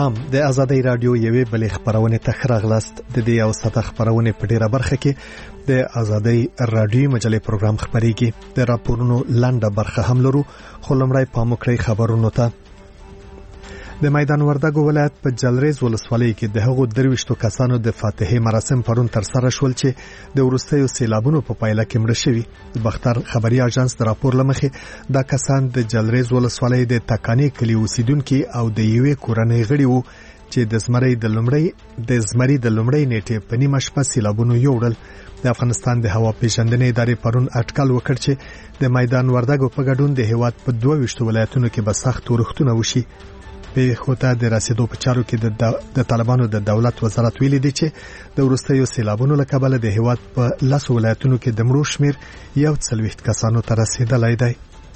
سلام د آزادۍ رادیو یوې بلې خبرونه ته راغلاست د دې او ساده خبرونه په ډیره برخه کې د آزادۍ رادیو مجلې پروګرام خبريږي د راپورونو لاندې برخه هم لرو خو لمړی پام وکړئ خبرونو ته د میدان وردګو ولایت په جلریز ولسوالۍ کې د هغو درويشتو کسانو د فاتحې مراسم پرون تر سره شول چې د وروستیو سیلابونو په پایله کې مړه شوي د بختر خبري اژانس د راپور لمخې دا کسان د جلریز ولسوالۍ د تکانی کلی اوسیدونکو او د یوې کورنۍ غړي وو چې د زمري د لومړی نیټه په نیمه شپه سیلابونو یوړل د افغانستان د هوا پیژندنې ادارې پرون اټکل وکړ چې د میدان وردګو په ګډون د هیواد په 22 ولایتونو کې به سخت ورښتونه وشي په خوته د رسیدو په چارو کې د طالبانو د دولت وزارت ویلي دی چې د وروستیو سیلابونو له کبله د هیواد په 10 ولایتونو کې د مړو شمیر 140 کسانو ته رسیدلی دی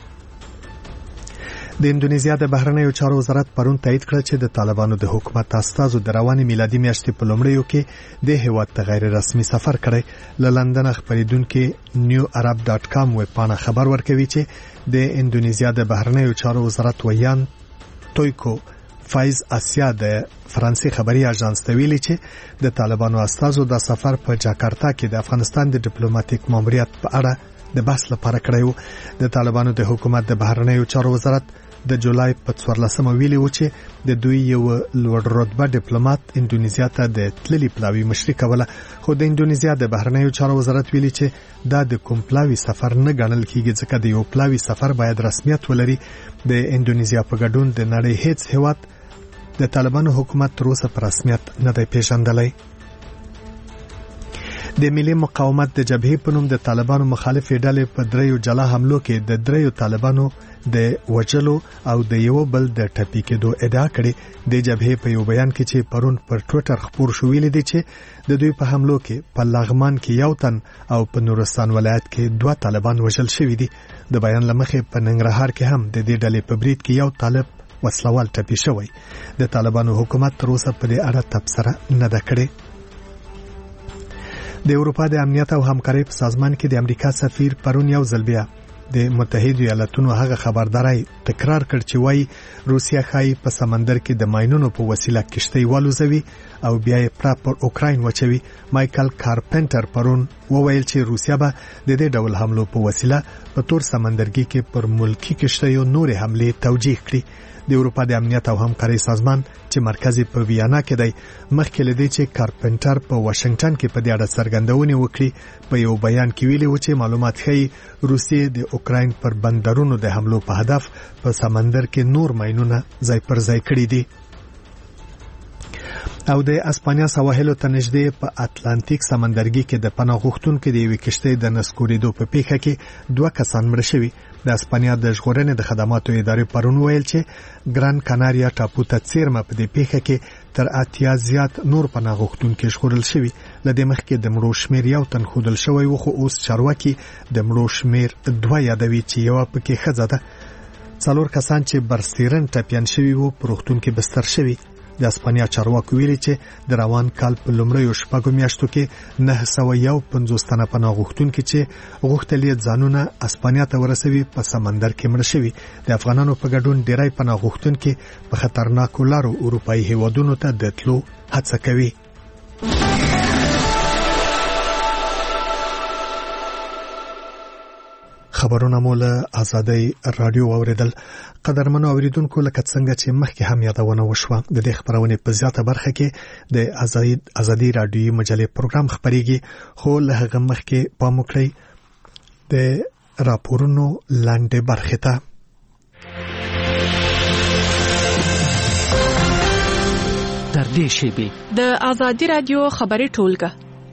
د اندونیزیا د بهرنیو چارو وزارت پرون تایید کړ چې د طالبانو د حکومت استازو د رواني میلادي میاشتې په لومړیو کې د هیواد ته غیر رسمي سفر کړی له لندن خبرېدونکو newarab.com ویبپاڼه خبر ورکوي چې د اندونیزیا د بهرنیو چارو وزارت ویان تویکو فایز آسیا د فرانسې خبري اژانس ته ویلي چې د طالبانو استازو د سفر په جاکارتا کې د افغانستان د ډیپلوماټیک ماموریت په اړه د بحث لپاره کړی و د طالبانو د حکومت د بهرنیو چارو وزارت د جولای په 14 ویلي و چې د دوی یو لوړ رتبه ډیپلوماټ اندونیزیا ته د تللی پلاوی مشري کوله خو د اندونیزیا د بهرنیو چارو وزارت ویلي چې دا د کوم پلاوی سفر نه ګڼل کیږي ځکه د یو پلاوی سفر باید رسمیت ولري د اندونیزیا په ګډون د نړۍ هیڅ هیواد د طالبانو حکومت تر اوسه په رسمیت نه دی پیژندلی د ملي مقاومت د جبهې په نوم د طالبانو مخالفې ډلې په دریو جلا حملو کې د دریو طالبانو د وجلو او د یو بل د ټپي کېدو ادعا کړې د جبهې په یو بیان کې چې پرون پر ټوئیټر خبر شو ویل دي چې د دوی په حملو کې په لغمان کې یو تن او په نورستان ولایت کې 2 طالبان وژل شوي دي د بیان لمخې په ننګرهار کې هم د دې ډلې په برید کې یو طالب وسلوال ټپي شوی د طالبانو حکومت تر اوسه په دې اړه تبصره نه ده کړې د اروپا د امنیت او همکارۍ په سازمان کې د امریکا سفیر پرون یو ځل بیا د متحده ایالاتونو هغه خبرداري تکرار کړ چې وايي روسیا خای په سمندر کې د ماينونو په وسیله کشتۍ والوزوي او بیا یې پر اوکراین وچوي مایکل کارپنټر پرون وویل چې روسیا به د دې ډول حملو په وسیله په تور سمندرګي کې پر ملکی کشتیو نور حمله توجیه کړي د اروپا د امنیت او همکارۍ سازمان چې مرکزی په ویانا کې دی مخکې لدی چې کارپنټر په واشنگټن کې په دې اړه څرګندونه وکړي په یو بیان کې ویلي و چې معلومات ښیي روسیې د اوکراین پر بندرونو د حملو په هدف په سمندر کې نور ماينونه ځای پر ځای کړي دي او د اسپانیا سواحلو ته نږدې په اتلانتیک سمندرګي کې د پناه غوښتونکو د یوې کشتۍ د نسکورېدو په پیښه کې 2 کسان مړه شوي د اسپانیا د ژغورنې د خدماتو ادارې پرون ویل چې ګران کاناریا ټاپو ته څیرمه په دې پیښه کې تر 80 زیات نور پناه غوښتونکو ژغورل شوي لدې مخکې د مړو شمیر یو تن ښودل شوی و خو اوس چارواکي د مړو شمیر 2 یادوي چې یو پکې ښځه ده 4 کسان چې برسیرن ټپيان شوي وو په روغتون کې بستر شوي د اسپانیا چارواکو ویلي چې د روان کال په لومړیو شپږو میاشتو کې 950 تنه پناه غوښتونکو چې غوښتل یې ځانونه اسپانیا ته ورسوي په سمندر کې مړه شوي د افغانانو په ګډون ډیری پناه غوښتونکو په خطرناکو لارو اروپאי هیوادونو ته د تلو هڅه کوي خبرونه مولا آزادۍ رادیو اوریدل قدرمنو اوریدونکو لکه څنګه چې مخکې هم یادونه وشوه د دې خبرونه په زیاته برخه کې د آزادۍ رادیو مجلې پروګرام خبريږي خو له هغه مخکې پام وکړئ د راپورونو لاندې برخه ته در دې شیبه د آزادۍ رادیو خبري ټولګه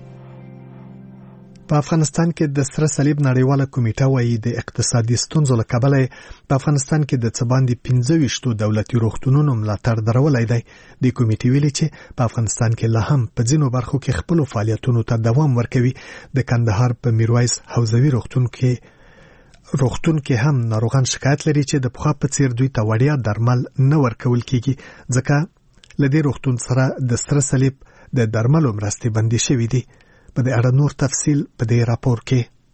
په افغانستان کې د سره صلیب نړیواله کمیټه وايي د اقتصادي ستونزو له کبله په افغانستان کې د څباندې 15 دولتي روغتونونو ملاتړ درولای دی د کمیټې ویلي چې په افغانستان کې لا هم په ځینو برخو کې خپل فعالیتونو ته دوام ورکوي د کندهار په میرویس حوزوي روغتون کې هم ناروغان شکایت لري چې د پخوا په څیر دوی ته وړیا درمل نه ورکول کیږي ځکه لدې روغتون سره د سره صلیب د درملو مرستې بندي شوې دي په دې اړه نور تفصیل په دې راپور کې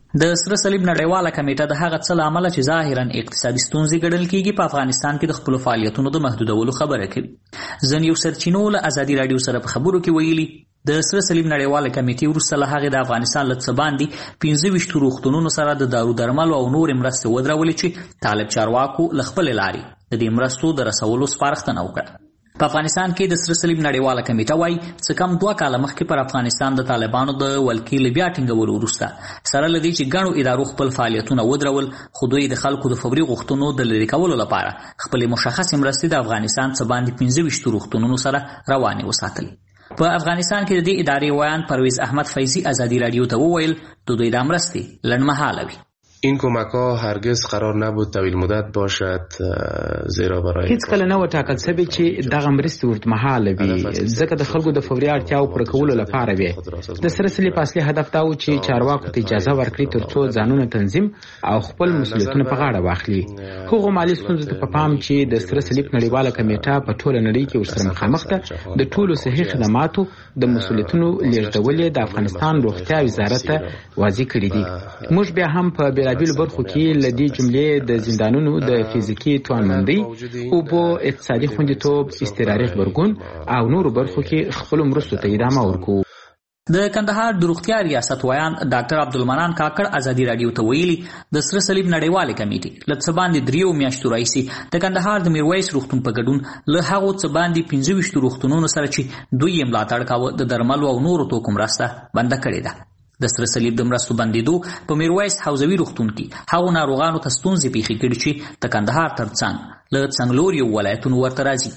د سره صلیب نړیواله کمیټه د هغه څه له امله چې ظاهرا اقتصادي ستونزې ګڼل کیږي په افغانستان کې د خپلو فعالیتونو د محدودولو خبره کوي. ځینې یو سرچینو له ازادي راډیو سره په خبرو کې ویلي د سره صلیب نړیواله کمیټې وروسته له هغې د افغانستان له څه باندې 25 روغتونونو سره د دارو درملو او نورې مرستې ودرولې چې طالب چارواکو له خپلې لارې د دې مرستو د رسولو سپارښتنه وکړه. په افغانستان کې د سره صلیب نړیواله کمیټه وایي څه کم 2 کاله مخکې پر افغانستان د طالبانو د ولکې له بیا ټینګولو وروسته سره له دې چې ګڼو ادارو خپل فعالیتونه ودرول، خو دوی د خلکو د فوري غوښتنو د لرې کولو لپاره خپلې مشخصې مرستې د افغانستان څه باندې 25 روغتونونو سره روانې وساتلې. په افغانستان کې د دې ادارې ویان پرویز احمد فیضی ازادي راډیو ته وویل د دوی د مرستې لنډمهاله وي. این کمک ها هرگز قرار نبود طویل مدت باشد، زیرا برای هیڅ کله نه وټاکل شوی چې دغه مرستې اوږدمهاله وي، ځکه د خلکو د فوري اړتیاوو پوره کولو لپاره وي. د سره صلیب اصلي هدف دا و چې چارواکو ته اجازه ورکړي ترڅو ځانونه تنظیم او خپل مسؤلیتونه په غاړه واخلي. هغو مالي ستونزو ته په پام چې د سره صلیب نړیواله کمیټه په ټوله نړۍ کې ورسره مخامخ ده، د ټولو صحي خدماتو د مسؤلیتونو لیږدول د افغانستان روغتیا وزارت ته واضح کړي دي. موږ بیا هم په بیلابیلو برخو کې له دې جملې د زندانونو د فزیکي توانمندۍ، اوبو، اقتصادي خوندیتوب، اضطراري غبرګون او نورو برخو کې خپلو مرستو ته ادامه ورکوو. د کندهار د روغتیا ریاست ویان ډاکټر عبدالمنان کاکړ ازادي راډیو ته ویلي د سره صلیب نړیوالې کمیټې له څه باندې 3 میاشتو راهیسې د کندهار د میرویس روغتون په ګډون له هغو څه باندې 25 روغتونونو سره چې دوی یې ملاتړ کاوه د درملو او نورو توکو مرسته بنده کړې ده. د سره صلیب د مرستو بندېدو په میرویس حوزوي روغتون کې هغو ناروغانو ته ستونزې پیښې کړي چې د کندهار ترڅنګ له څنګلوریو ولایتونو ورته راځي.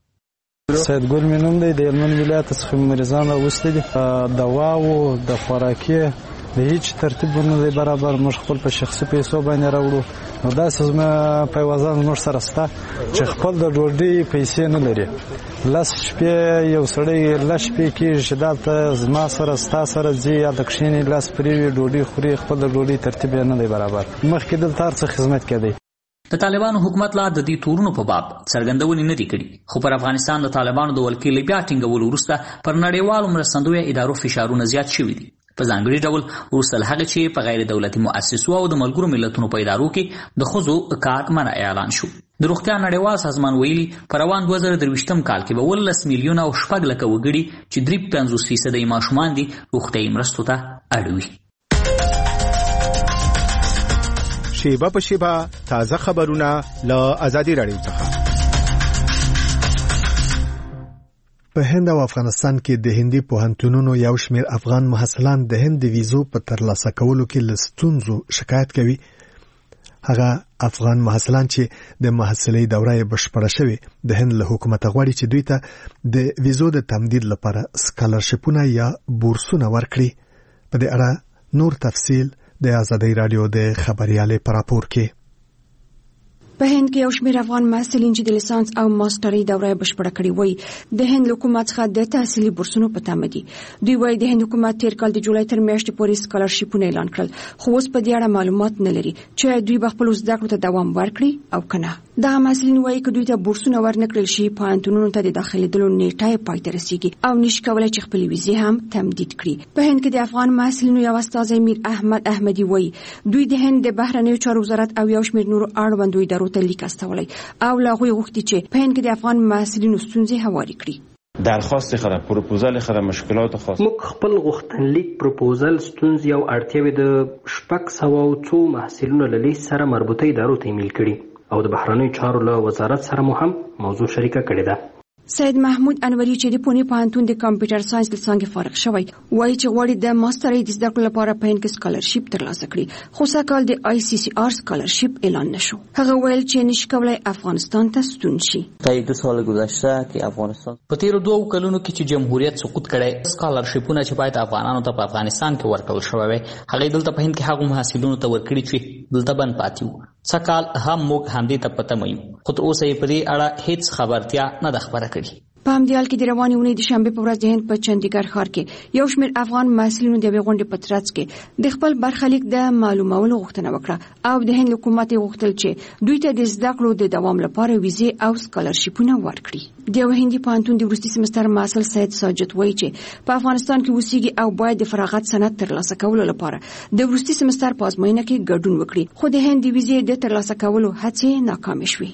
سید ګل مې نوم دی، د هلمند ولایت څخه مریضان راوستي دي. دواو د خوراکي د هیڅ ترتیب نه دی برابر، موږ خپل په شخصي پیسو باندې راوړو. نو داسې زما په وزن موږ سره شته چې خپل د ډوډۍ پیسې نه لري. لس شپې یو سړی لس شپې کېږي چې دلته زما سره ستا سره ځي یا د کښېني لاس پرېوي ډوډۍ خوري، خپل د ډوډۍ ترتیب یې نه دی برابر. مخکې دلته هر څه خدمت کېدی. د طالبانو حکومت لا د دې تورونو په باب څرګندونې نه دي کړي، خو پر افغانستان د طالبانو د ولکې له بیا ټینګولو وروسته پر نړیوالو مرستندویه ادارو فشارونه زیات شوي دي. په ځانګړي ډول وروسته له هغې چې په غیر دولتي مؤسسو او د ملګرو ملتونو په ادارو کې د ښځو کار منع اعلان شو. د روغتیا نړیوال سازمان ویلي په روان 2023 کال کې به 19 میلیونه او 6 لکه وګړي چې 53% ماشومان دي روغتیایي مرستو ته اړ وي. شیبه په شیبه تازه خبرونه له ازادي راډیو څخه. په هند او افغانستان کې د هندي پوهنتونونو یو شمېر افغان محصلان د هند د ویزو په ترلاسه کولو کې له ستونزو شکایت کوي. هغه افغان محصلان چې د محصلۍ دوره یې بشپړه شوې د هند له حکومت غواړي چې دوی ته د ویزو د تمدید لپاره سکالرشپونه یا بورسونه ورکړي. په دې اړه نور تفصیل د ازادي راډیو د خبريالې پر راپور کې. په هند کې یو شمېر افغان محصلین چې د لیسانس او ماسترۍ دوره بشپړه کړې وي د هند حکومت څخه د تحصیلي بورسونو په تمه دي. دوی وایي د هند حکومت تیر کال د جولای تر میاشتې پورې سکالرشپونه اعلان کړل، خو اوس په دې اړه معلومات نه لري چې دوی به خپل زده کړو ته دوام ورکړي او کنه. دغه محصلین وایي چې دوی ته بورسونه ورنکړل شي پوهنتونونو ته د داخلېدلو نیټه یې پای ته رسیږي او نشي کولای چې خپل ویزې هم تمدید کړي. په هند کې د افغان محصلینو یو استازی میر احمد احمدي وایي دوی د هند د بهرنیو چارو وزارت او یو شمېر نورو اړوندو ادارو ته لیک استولی او له هغوی غوښتي چې په هند کې د افغان محصلینو ستونزې هواري کړي. درخواست خود پروپوزال خود مشکلات خاص موږ خپل غوښتنلیک پروپوزال ستونزې او اړتیاوې د 600 محصلینو له لیست سره مربوطه ادارو ته ایمیل کړي او د بهرنیو چارو له وزارت سره مو هم موضوع شریکه کړې ده. سید محمود انوری چې د پونی پوهنتون د کمپیوټر ساينس له څانګې فارغ شوی وایي چې غواړي د ماسترۍ د زده کړو لپاره په هند کې سکالرشپ ترلاسه کړي، خو سږ کال د ICCR سکالرشپ اعلان نشو. هغه ویل چې نشي کولای افغانستان ته ستون شي. تا 2 سال گذشته که افغانستان په تیر 2 کلونو کې چې جمهوریت سقوط کړي سکالرشپونه چې باید افغانانو ته په افغانستان کې ورکول شوی وي هغه دلته په هند کې هغه محصلینو ته ورکړي چې دلته بند پاتې وو. سږ کال هم موږ همدې ته پته مې خو تر اوسه یې په دې اړه هیڅ خبرتیا نه ده خبره کړې. په همدې حال کې د روانې اونۍ د شنبې په ورځ د هند په چندیګر ښار کې یو شمېر افغان محصلینو د یوې غونډې په ترڅ کې د خپل برخلیک د معلومولو غوښتنه وکړه او د هند حکومت یې غوښتل چې دوی ته د زده کړو د دوام لپاره ویزې او سکالرشیپونه ورکړي. د یو هندي پوهنتون د وروستي سمستر محصل سید ساجد وایي چې په افغانستان کې اوسېږي او باید د فراغت سند ترلاسه کولو لپاره د وروستي سمستر په ازموینه کې ګډون وکړي، خو د هند د ویزې د ترلاسه کولو هڅې ناکامې شوې.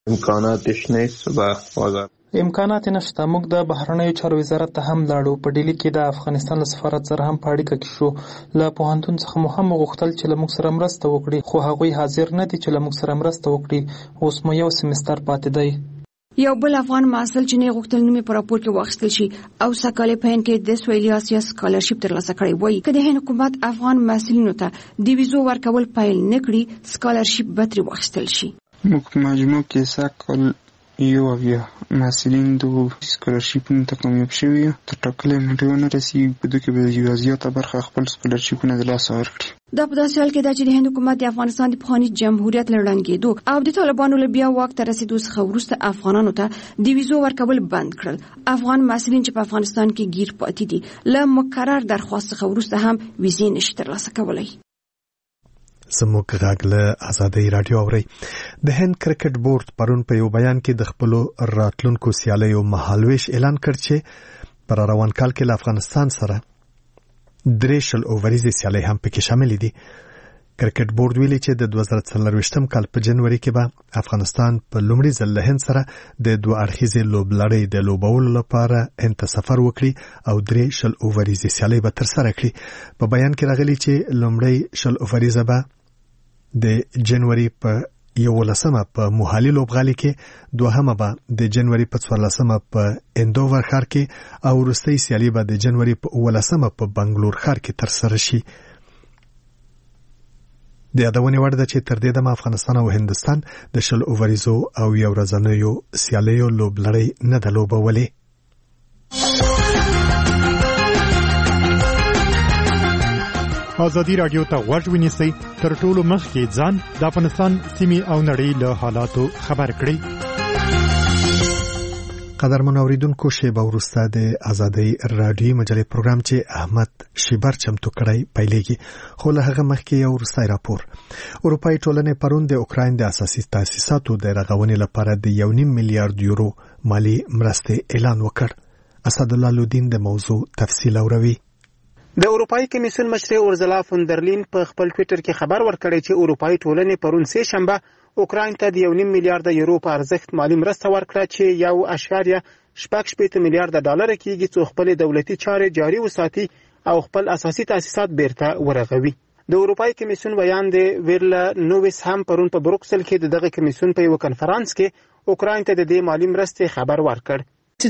امکانات نشته. موږ د بهرنیو چارو وزارت ته هم لاړو. په ډیلی کې د افغانستان له سفارت سره هم په اړیکه کې شو. له پوهنتون څخه مو هم غوښتل چې له موږ سره مرسته وکړي، خو هغوی حاضر نه دي چې له موږ سره مرسته وکړي. اوس مو یو سمستر پاتې دی. یو بل افغان محصل چې نه غوښتل نومې په راپور کې واخیستل شي او سکالې په هند کې د سویلي اسیا سکالرشیپ ترلاسه کړی وایي که د هند حکومت افغان محصلینو ته د ویزو ورکول پیل نه کړي سکالرشیپ به ترې واخیستل شي. موږ په مجموع کې سکال یو اویا محصلین د سکالرشیپونو ته کامیاب شوي یو. تر ټاکلې نیټې ونه رسېږي په دوی کې به یوه زیاته برخه خپل سکالرشیپونه د لاسه ورکړي. دا په داسې حال کې ده چې د هند حکومت د افغانستان د پخواني جمهوریت له ړنګېدو او د طالبانو له بیا واک ته رسېدو څخه وروسته افغانانو ته د ویزو ورکول بند کړل. افغان محصلین چې په افغانستان کې ګیر پاتې دي له مکرر درخواست څخه وروسته هم ویزې نشي ترلاسه کولی. زموږ غږ له آزادۍ رادیو اوري. د هند کرکټ بورډ پرون په یو بیان کې د خپلو راتلونکو سیالیو مهالویش اعلان کړ چې پر روان کال کې له افغانستان سره 3 اووریزې سیالۍ هم پکې شامل دي. کرکټ بورډ ویلي چې د 2024 کال په جنوري کې به افغانستان په لومړي ځل له هند سره د 2 اړخیزې لوبلړۍ د لوبولو لپاره هند ته سفر وکړي او 3 اووریزې سیالۍ به ترسره کړي. په بیان کې راغلي چې لومړی اووریزه به د جنوري په 11مه په موهالي لوبغالي کې، دوهمه به د جنوري په 14مه په اندوور ښار کې او وروستۍ سیالي به د جنوري په 19مه په بنگلور ښار کې ترسره شي. د یادونې وړ ده چې تر دې دمه افغانستان او هندستان د 20 اووریزو او یو ورځنیو سیالیو لوبلړۍ نه ده لوبولې. آزادی رادیو ته غوږ ونیسئ، تر ټولو مخکې ځان د افغانستان سیمې او نړۍ له حالاتو خبر کړئ. قدرمن اوریدونکو، شیبه وروسته د آزادۍ رادیو مجلې پروګرام چې احمد شیبر چمتو کړی پیلېږي، خو له هغه مخکې یو وروستی راپور. اروپایي ټولنې پرون د اوکراین د اساسي تاسیساتو د رغونې لپاره د 1.5 میلیارډ یورو مالی مرستې اعلان وکړ. اسدالله لودین د موضوع تفصیل اوروي. د اروپایي کمیسیون مشر اورزلا فوندرلین په خپل ټویټر کې خبر ورکړی چې اروپایي ټولنې پرون سه شنبه اوکراین ته د 1.5 میلیارډ یورو په ارزښت مالی مرسته ورکړه چې 1.8 میلیارډ ډالر کېږي چې خپل دولتي چارې جاري وساتي او خپل اساسي تاسیسات بیرته ورغوي. د اروپایي کمیسیون بیان دی ویرلا نوویس هم پرون په بروکسل کې دغه کمیسیون په یو کنفرانس کې اوکراین ته د دې مالی مرستې خبر ورکړ.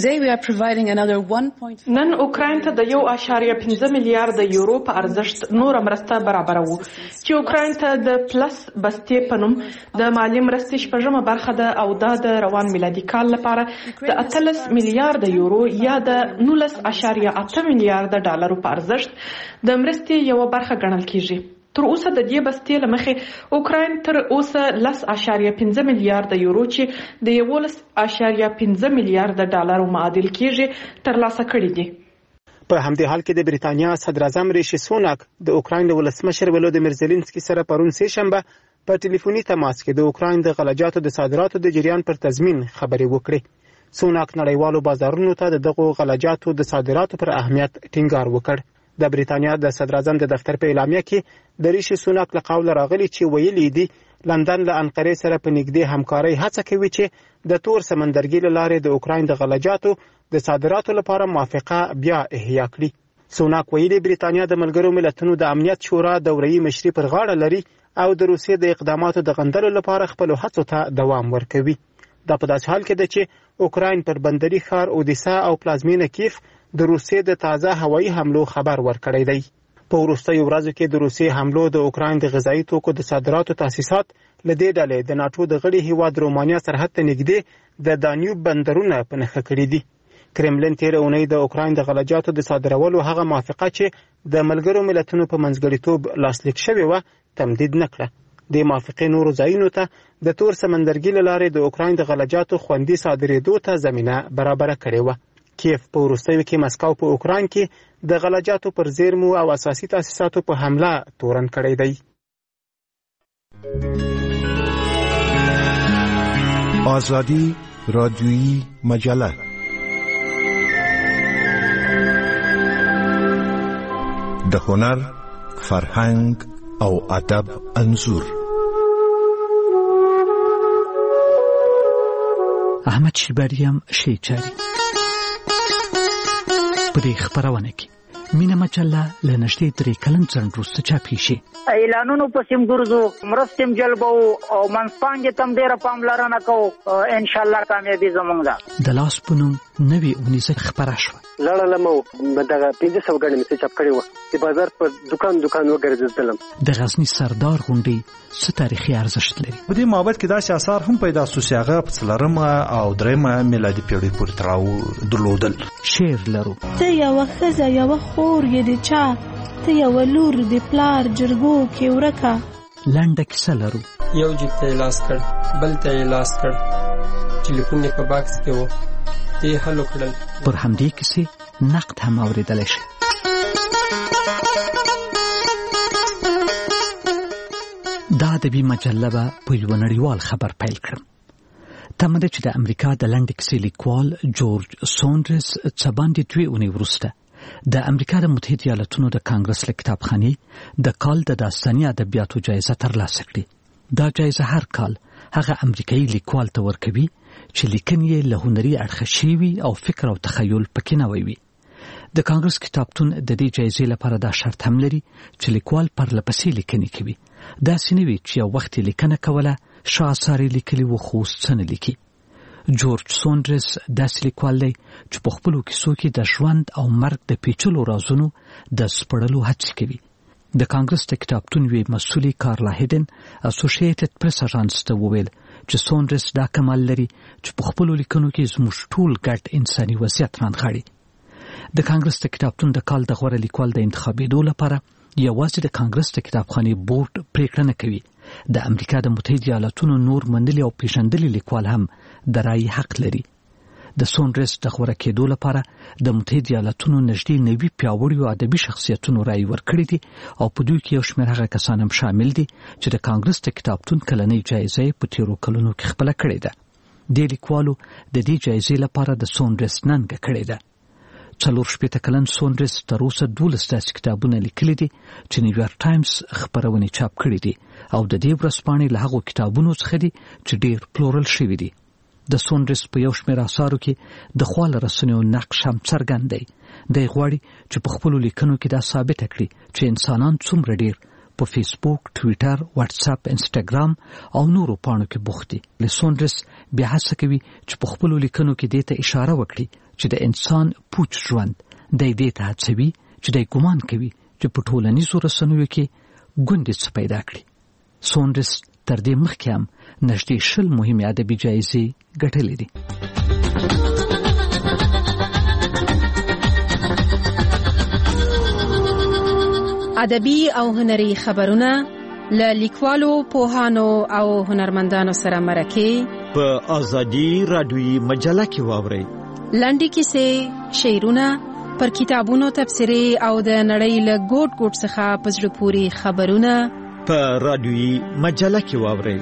نن اوکراین ته د 1.5 میلیارډ یورو په ارزښت نور مرسته برابروي چې اوکراین ته د پلس بستې په نوم د مالی مرستې شپږمه برخه ده او دا د روان میلادي کال لپاره د 18 میلیارډ یورو یا د 19.8 میلیارډ ډالر په ارزښت د مرستې یو برخه ګڼل کیږي. تر اوسه د دې بستې لمخې اوکراین تر اوسه 10.5 میلیارډ یورو چې د 11.5 میلیارډ ډالر معادل کېږي ترلاسه کړي دي. په همدې حال کې د بریتانیا صدر اعظم ریشي سوناک د اوکراین ولسمشر ولودیمیر زيلنسکي سره پرون سه شنبه په ټلیفوني تماس کې د اوکراین د غلجاتو د صادراتو د جریان پر تضمین خبرې وکړې. سوناک نړیوالو بازارونو ته دغه غلجاتو د صادراتو پر اهمیت ټینګار وکړ. د بریتانیا د صدر اعظم د دفتر په اعلامیه کې د ریشي سوناک له قوله راغلي چې ویلي دي لندن له انقرې سره په نږدې همکارۍ هڅه کوي چې د تور سمندرګي له لارې د اوکراین د غلجاتو د صادراتو لپاره موافقه بیا احیا کړي. سوناک ویلي بریتانیا د ملګرو ملتونو د امنیت شورا دوره‌ای مشري پر غاړه لري او د روسیې د اقداماتو د غندلو لپاره خپل هڅو ته دوام ورکوي. دا په داسې حال کې ده چې اوکراین پر بندري ښار اودیسا او پلازمینه کیف د روسیې د تازه هوایي حملو خبر ورکړی دی. په وروستیو ورځو کې د روسیې حملو د اوکراین د غذایي توکو د صادراتو تاسیسات له دې ډلې د ناټو د غړي هیواد رومانیا سرحد ته نږدې د دانیوب بندرونه په نښه کړي دي. کرملین تیر اونۍ د اوکراین د غلجاتو د صادرولو هغه موافقه چې د ملګرو ملتونو په منځګړیتوب لاسلیک شوې وه تمدید نه کړه. د موافقې نورو ځایونو ته د تور سمندرګي له لارې د اوکراین د غلجاتو خوندي صادرېدو ته زمینه برابره کړې وه. کیف په وروستیو کې مسکو په اوکراین کې د غلجاتو پر زیرمو او اساسي تاسیساتو په حمله تورن کړی دی. آزادی رادیویی مجله د هنر، فرهنګ او ادب انځور. احمد شیبریم شیچاری په دې خبرونه کې مینه مجله له نږدې 3 کلن ځنډ وروسته چاپی شي. اعلانونو پسیم ګرځو، مرستم جلبو او منځپانګې تم ډېره پاملرنه کوو. ان شاء الله کامیابی زموږ ده. د لاس په نوم نوې اونیزه خبره شوه. لاړه مو دغه 500 غړي مې چاپ کړی و چې بازار په دکان وګرځېدلم. د غزنی سردار غونډې څه تاریخي ارزښت لري؟ په دې مابد کې داسې آثار هم پیدا شو چې هغه په 4مه او 3مه میلادي پیړۍ پورې تړاو درلودل. شعر لرو. ته یو ښځه یو خور یې د چا، ته یو لور د پلار جرګو کې ورکه. لنډه کیسه لرو. یو جیب ته لاس کړ، بل ته لاس کړ، ټلیفون یې په باکس کې و، ته حل وکړل. پر همدې کیسې نقد هم اوریدلی شي. دا ادبي مجله به په یو نړیوال خبر پیل کړم. تمه ده چې د امریکا د لنډې کیسې لیکوال جورج سونډرز څه باندې 2 اونۍ وروسته د امریکا د متحده ایالاتونو د کانګرس له کتابخانې د کال د داستاني ادبیاتو جایزه ترلاسه کړي. دا جایزه هر کال هغه امریکایي لیکوال ته ورکوي چې لیکنې یې له هنري اړخه شوي او فکر او تخیل پکې نوی وي. د کانګرس کتابتون د دې جایزې لپاره دا شرط هم لري چې لیکوال پرلپسې لیکنې کوي. داسې نه وي چې یو وخت لیکنه کوله، ښه اثار یې لیکلي وو خو اوس څه نه لیکي. جورج سونډرز داسې لیکوال دی چې په خپلو کیسو کې د ژوند او مرګ د پیچلو رازونو د سپړلو هڅې کوي. د کانګرس د کتابتون یوې مسؤلې کارلا هیډن اسوسییټډ پریس اژانس ته وویل چې سونډرز دا کمال لري چې په خپلو لیکنو کې زموږ ټول ګډ انساني وضعیت رانغاړي. د کانګرس د کتابتون د کال د غوره لیکوال د انتخابېدو لپاره یوازې د کانګرس د کتابخانې بورډ پریکړه نه کوي. د امریکا د متحده ایالاتونو نور منلي او پیژندلي لیکوال هم د رایې حق لري. د سونډرز د غوره کېدو لپاره د متحده ایالاتونو نږدې 90 پیاوړیو ادبي شخصیتونو رایې ورکړې دي او په دوی کې یو شمېر هغه کسان هم شامل دي چې د کانګرس د کتابتون کلنۍ جایزه په تیرو کلونو کې خپله کړې ده. د لیکوالو د دې جایزې لپاره د سونډرز ننګه کړې ده. 40 کلن سونډرز تر اوسه 12 داسې کتابونه لیکلي دي چې نیویارک ټایمز خبرونه چاپ کړي دي او د دې ورځپاڼې له هغو کتابونو څخه دي چې ډېر پلورل شوي دي. د سونډرز په یو شمېر اثارو کې د خواله رسنیو نقش هم څرګند دی. دی غواړي چې په خپلو لیکنو کې دا ثابته کړي چې انسانان څومره ډېر په فیسبوک، ټویټر، واتساپ، انسټاګرام او نورو پاڼو کې بوخت دي. سونډرز بیا هڅه کوي چې په خپلو لیکنو کې دې ته اشاره وکړي چې د انسان پوچ ژوند دی دې ته هڅوي چې دی ګمان کوي چې په ټولنیزو رسنیو کې ګوندې څه پیدا کړي. سونډرز تر دې مخکې هم نږدې 20 مهمې ادبي جایزې ګټلې دي. ادبي او هنري خبرونه له لیکوالو، پوهانو او هنرمندانو سره مرکه په آزادي رادیویي مجله کې واورئ. لنډې کیسې، شعرونه، پر کتابونو تبصرې او د نړۍ له ګوټ ګوټ څخه په زړه پورې خبرونه په رادیویي مجله کې واورئ.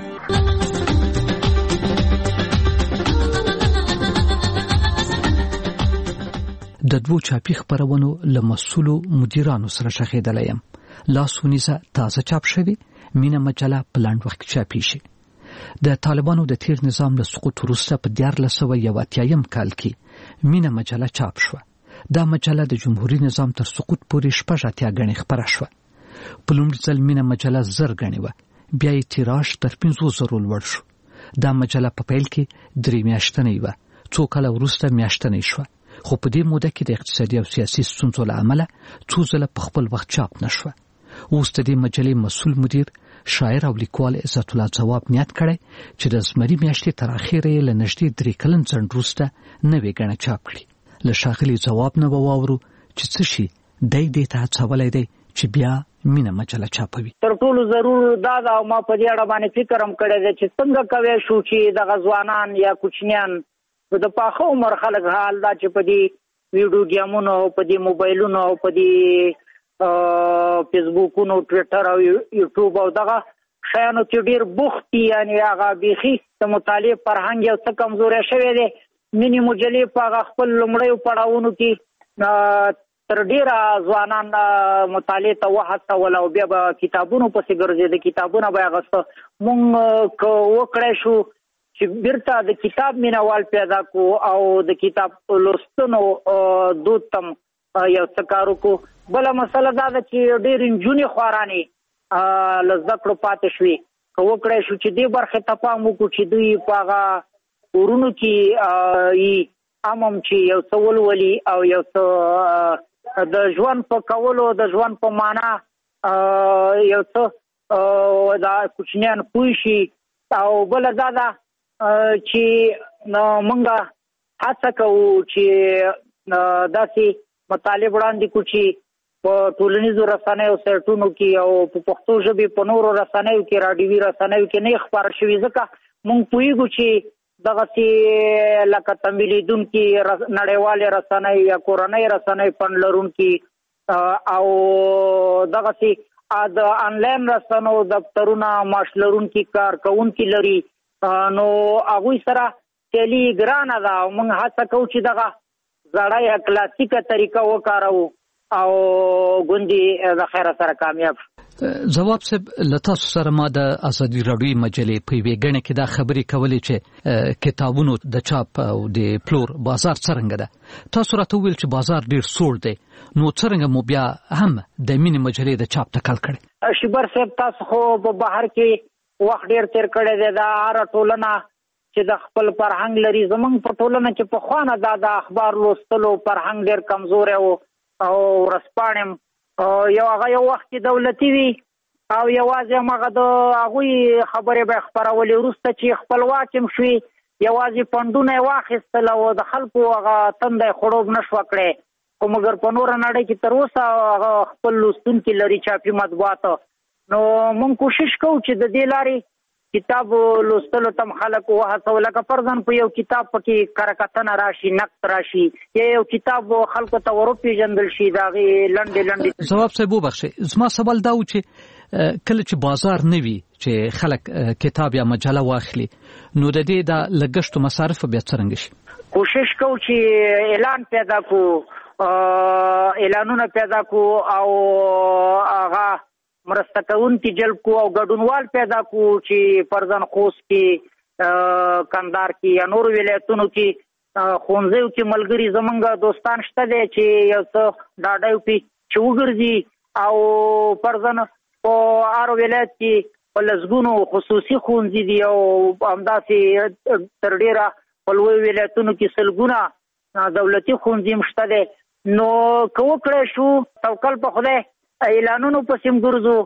د 2 چاپي خبرونو له مسؤلو مدیرانو سره شخېدلی یم. لاسونیزه تازه چاپ شوی، مینه مجله په لنډ وخت کې چاپی شي. د طالبانو د تیر نظام له سقوط وروسته په 1981 کال کې مینه مجله چاپ شوه. دا مجله د جمهوریت نظام تر سقوط پورې 80 غني خبره شوه. په لومړي ځل مینه مجله 1000 غني و، بیا یې تیراژ تر 500 لوړ شو. دا مجله په پیل کې 3 میاشتنۍ و، څو کال وروسته میاشتنۍ شوه. خو په دې موده کې د اقتصادي او سیاسي ستونزو له امله څو ځله په خپل وخت چاپ نشوه. اوس د دې مجلې مسؤل مدیر شاعر او لیکوال عزت الله ځواب نیت کړی چې د زمري میاشتې تر اخره یې له نږدې 3 کلن ځنډ وروسته نوې غڼه چاپ کړي. له ښاغلي ځواب نه واورو چې څه شي دی دې ته هڅولی دی چې بیا مینه مجله چاپوي. تر ټولو ضرور دا دا ما په دې اړه باندې فکر هم کړی دی چې څنګه کوي شو چې د غزوانان یا کوچنیان د پاخه عمر خلک حال دا چې په دې ویډیو گیمونو په دې موبایلونو په دې فیسبوکونو ټویټر او یوټیوب او دغه شیانو کې ډیر بوختي یعنی هغه بيخي د مطالعه فرهنګ یو څه کمزوري شوی دی. مینی مجلې په هغه خپل لومړیو پړاوونو کې تر ډیره ځوانان مطالعه ته وهڅول او بیا به کتابونو پسې ګرځېدل. کتابونه به هغه مونږ وکړی شو چې بیرته د کتاب مینوال پیدا کو او د کتاب لوستنو دود تم یو څه کار وکړو. بله مسله دا ده چې ډېر نجونې خوارانې له زده کړو پاتې شوې. که وکړی شو چې دې برخې ته پام وکړو چې دوی په هغه ورونو کې امم چې یو څه ولولي او یو څه د ژوند په کولو د ژوند په معنا یو څه دا کوچنیان پوه شي. او بله دا ده چې موږ هڅه کوو چې داسې مطالب وړاندې کړو چې په ټولنیزو رسنیو سایټونو کې او په پښتو ژبې په نورو رسنیو کې راډیوي رسنیو کې نه خپاره شوي ځکه موږ پوهېږو چې دغسې لکه تمویلیدونکي نړیوالې رسنۍ یا کورنۍ رسنۍ فنډ لرونکي او دغسې د آنلاین رسنو دفترونه معاش لرونکي کارکوونکي لري نو هغوی سره سیالي ګرانه ده. او موږ هڅه کوو چې دغه زړه یا کلاسیکه طریقه وکاروو او ګوندې د خیره سره کامیاب شو. جواب صاحب له تاسو سره ما د ازادي راډیو مجلې په یوې ګڼه کې دا خبرې کولې چې کتابونو د چاپ او د پلور بازار څرنګه ده. تاسو راته وویل چې بازار ډیر سوړ دی، نو څرنګه مو بیا هم د مینې مجلې د چاپ ټکل کړی؟ شبر صاحب تاسو خو په بهر کې وخت ډیر تیر کړی دی. دا هره ټولنه چې د خپل فرهنګ لري، زمونږ په ټولنه کې پخوانه دا د اخبار لوستلو فرهنګ ډیر کمزوری و او ورځپاڼې یو هغه یو وخت کې دولتي وي او یوازې همغه د هغوی خبرې به خپرولې. وروسته چې خپلواک هم شوي یوازې فنډونه یې واخیستل او د خلکو هغه تنده یې خړوب نه شوه کړی. خو مګر په نوره نړۍ کې تر اوسه هغه خپل لوستونکي لري چاپي مطبوعات. نو موږ کوشش کوو چې د دې لارې کتاب لوستلو تم خلک وهڅوو. لکه فرضاً په یو کتاب پکې کره راشي، نقد راشي، یا یو کتاب خلکو ته وروپېژندل شي د هغې لنډې. ځواب صاحب وبخښئ، زما سوال دا و چې کله چې بازار نه وي چې خلک کتاب یا مجله واخلي، نو د دې د لګښتو مصارف بیا څرنګه شي؟ کوشش کوو چې اعلان پیدا کړو، اعلانونه پیدا کړو او هغه مرسته کوونکي جلب کو او ګډونوال پیدا کو چې فرضاً خوست کې، کندهار کې یا نورو ولایتونو کې ښوونځیو کې ملګري زمونږ دوستان شته دی چې یو څه ډاډه وکړي چې وګرځي او فرضاً په هر ولایت کې په لسګونو خصوصي ښوونځي دي او همداسې تر ډېره په لویو ولایتونو کې سلګونه دولتي ښوونځي هم شته دی. نو که وکړی شو توکل په خدای اعلانونو پسې ګرځو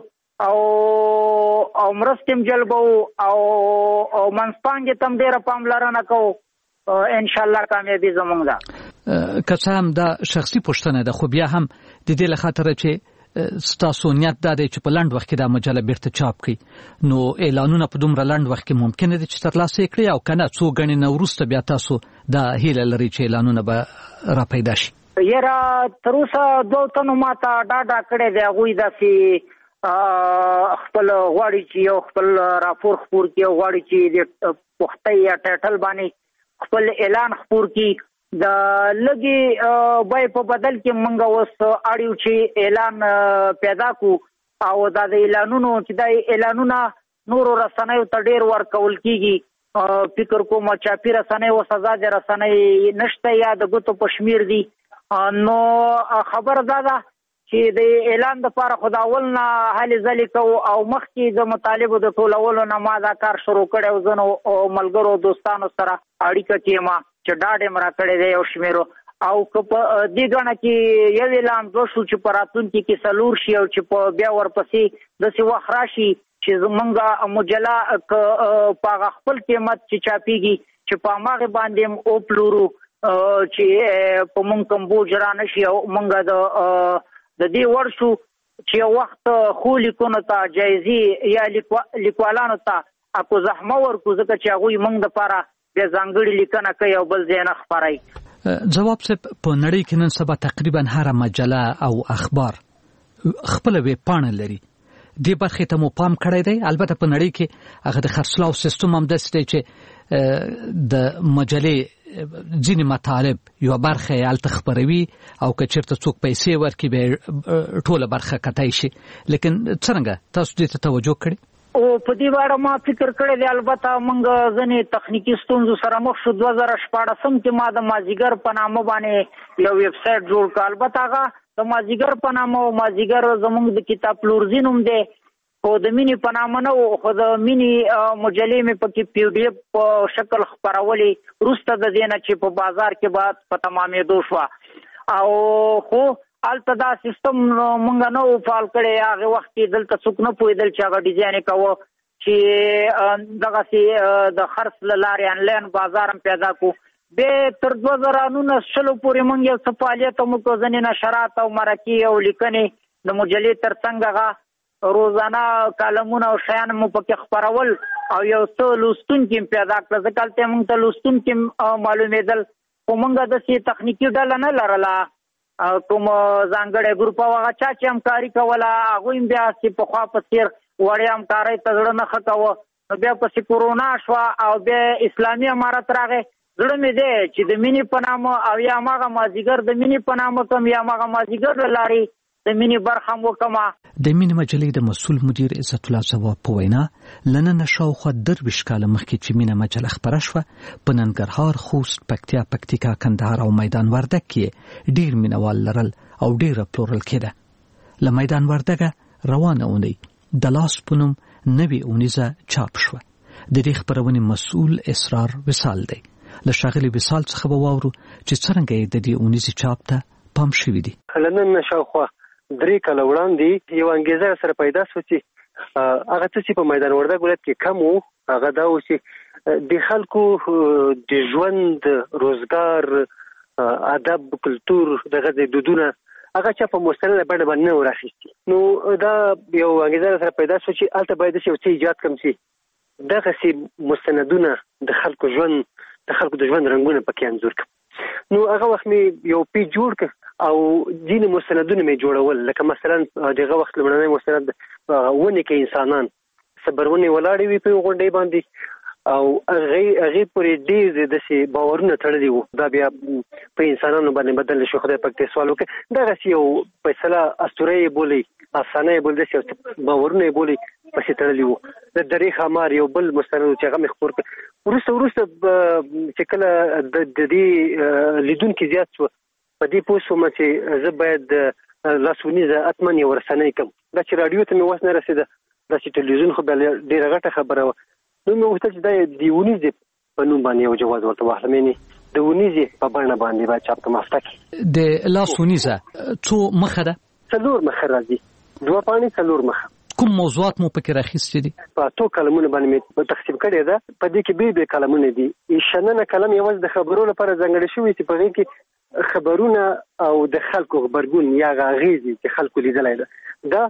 او مرستې هم جلبو او منځپانګې ته هم ډېره پاملرنه کوو، انشاءالله کامیابي زموږ ده. که څه هم دا شخصي پوښتنه ده، خو بیا هم د دې له خاطره چې ستاسو نیت دا دی چې په لنډ وخت کې دا مجله بیرته چاپ کړي، نو اعلانونه په دومره لنډ وخت کې ممکنه ده چې ترلاسه یې کړي، او که نه څو ګڼې نه وروسته بیا تاسو دا هیله لرئ چې اعلانونه به را پیدا شي؟ یاره تر اوسه 2 تنو ما ته ډاډه کړی دی، هغوی داسې خپل غواړي چې یو خپل راپور خپور کړي او غواړي چې د پوښتۍ یا ټایټل باندې خپل اعلان خپور کړي. د لږې بیې په بدل کې موږ اوس اړیو چې اعلان پیدا کړو او دا د اعلانونو چې دا اعلانونه نورو رسنیو ته ډېر ورکول کېږي. فکر کوم چاپي رسنۍ اوس ازادې رسنۍ نشته یا د ګوتو په شمیر دي. نو خبر دا ده چې د اعلان دپاره خو د اول نه هلې ځلې کوو او مخکې د مطالبو د ټولولو نه ما دا کار شروع کړی او زه نو ملګرو دوستانو سره اړیکه کې یم چې ډاډ یې م راکړی دی یو شمېرو. او که په دې ګڼه کې یو اعلان وشو چې په راتلونکي کې څلور شي او چې په بیا ورپسې داسې وخت راشي چې زمونږ مجله په هغه خپل قیمت چې چاپېږي چې په هماغې باندې هم وپلورو چې په مونږ کوم بوج را نه شي او مونږ د دې وړ شو چې یو وخت خو لیکونو ته جایزې یا لیکوالانو ته اکو زحمه ورکو ځکه چې هغوی موږ دپاره بیا ځانګړې لیکنه کوي او بل ځای نه خپروي. جواب صاحب په نړۍ کې نن سبا تقریبا هره مجله او اخبار خپله ویبپاڼه لري. دې برخې ته مو پام کړی دی؟ البته په نړۍ کې هغه د خرڅلاو سیستم هم داسې دی چې د مجلې ځینې مطالب یوه برخه یې هلته خپروي او که چېرته څوک پیسې ورکړي بیا ټوله برخه کتی شي. لیکن څرنګه تاسو دې ته توجه کړې؟ او په دې اړه ما فکر کړی دی. البته موږ ځینې تخنیکي ستونزو سره مخ شو. 2014 کې ما د مازیګر په نامه باندې یو ویب سایټ جوړ کړ. البته هغه د مازیګر په نامه او مازیګر زموږ د کتاب پلورځي نوم دی، خو د مینې په نامه نه و. خو د مینې مجلې مې پکې PDF په شکل خپرولې وروسته د دې نه چې په بازار کې بعد په تمامېدو شوه. او خو هلته دا سیستم مونږ نه و فعال کړی. هغې وخت کې دلته څوک نه پوهېدل چې هغه ډیزاین یې کوه چې دغسې د خرڅ له لارې انلاین بازار هم پیدا کړو. بیا تر 2019 پورې مونږ یو څه فعالیت هم وکړو. ځینې نشرات او مرکې او لیکنې د مجلې تر څنګ هغه روزانه کالمونه او شیان مو پکې خپرول او یو څه لوستونکي هم پیدا کړه. ځکه هلته مونږ ته لوستونکي هم معلومېدل. خو مونږ داسې تخنیکي ډله نه لرله کوم ځانګړی ګروپ او هغه چا چې همکاري کوله هغوی هم بیا چې پخوا په څېر وړې همکارۍ ته زړه نه ښه کوه. نو بیا پسې کورونا شوه او بیا اسلامي امارت راغی. زړه مې دی چې د مینې په نامه او یا هماغه مازدیګر د مینې په نامه کم یا هماغه مازدیګر له لارې د مینې برخه هم وکړمه. د مینې مجلې د مسؤل مدیر عزت الله ځواب په وینا له ننه شاوخوا 23 کاله مخکې چې مینه مجله خپره شوه په ننګرهار، خوست، پکتیا، پکتیکا، کندهار او میدان وردګ کې ډېر مینوال لرل او ډېره پلورل کېده. له میدان وردګه روانه اونۍ د لاس په نوم نوې اونیزه چاپ شوه. د دې خپرونې مسؤل اسرار وصال دی. له ښاغلي وصال څخه به واورو چې څرنګه یې د دې اونیزې چاپ ته پام شوي دي. له نن شاوخوا 3 کاله وړاندې یو انګېزه سره پیدا شوه چې هغه څه چې په میدان وردګ ولایت کې کم وو هغه دا و چې د خلکو د ژوند، روزګار، ادب، کلتور، دغه د دودونه هغه چا په مستنده بڼه باندې نه راخیستي. نو دا یو انګېزه سره پیدا شوه چې هلته باید یو څه ایجاد کړم چې دغسې مستندونه د خلکو ژوند، د خلکو د ژوند رنګونه پکې انځور کړم. نو هغه وخت مې یو پیج جوړ کړ او ځینې مستندونه مې جوړول. لکه مثلا دغه وخت لومړنی مستند ونې کې انسانان صبرونې ولاړې وي په یو غونډۍ باندې او هغې پورې ډېر داسې باورونه تړلي وو. دا بیا په انسانانو باندې بدل شو. خدای پاک دې سوال وکړي. دغسې یو فیصله اسطوره یې بولي، افسانه یې بولي، داسې باورونه یې بولي پسې تړلي وو. د درې ښامار یو بل مستند چې هغه مې خپور کړ. وروسته چې کله د دې لیدونکي زیات شوه په دې پوه شوم چې زه باید لاسونیزه حتما یو رسنۍ کړم. دا چې راډیو ته مې وس نه رسېده، دا چې ټلویزیون خو بیا ډېره غټه خبره وه. نو مې غوښتل چې دا د ونیزې په نوم باندې یو جواز ورته واخلم، یعنې د ونیزې په بڼه باندې باید چاپ کړم. هفته کې د لاسونیزه څو مخه ده؟ 4 مخه راځي، 2 پاڼې 4 مخه. کوم موضوعات مو پکې راخیستي دي؟ په 2 کلمونه باندې مې تقسیم کړی ده. په دې کې به کلمونه دي. شننه کلم یوازې د خبرو لپاره ځانګړی شوی چې په دې کې خبرونه او د خلکو خبرګون یا اغېز چې خلکو لیدلای ده. دا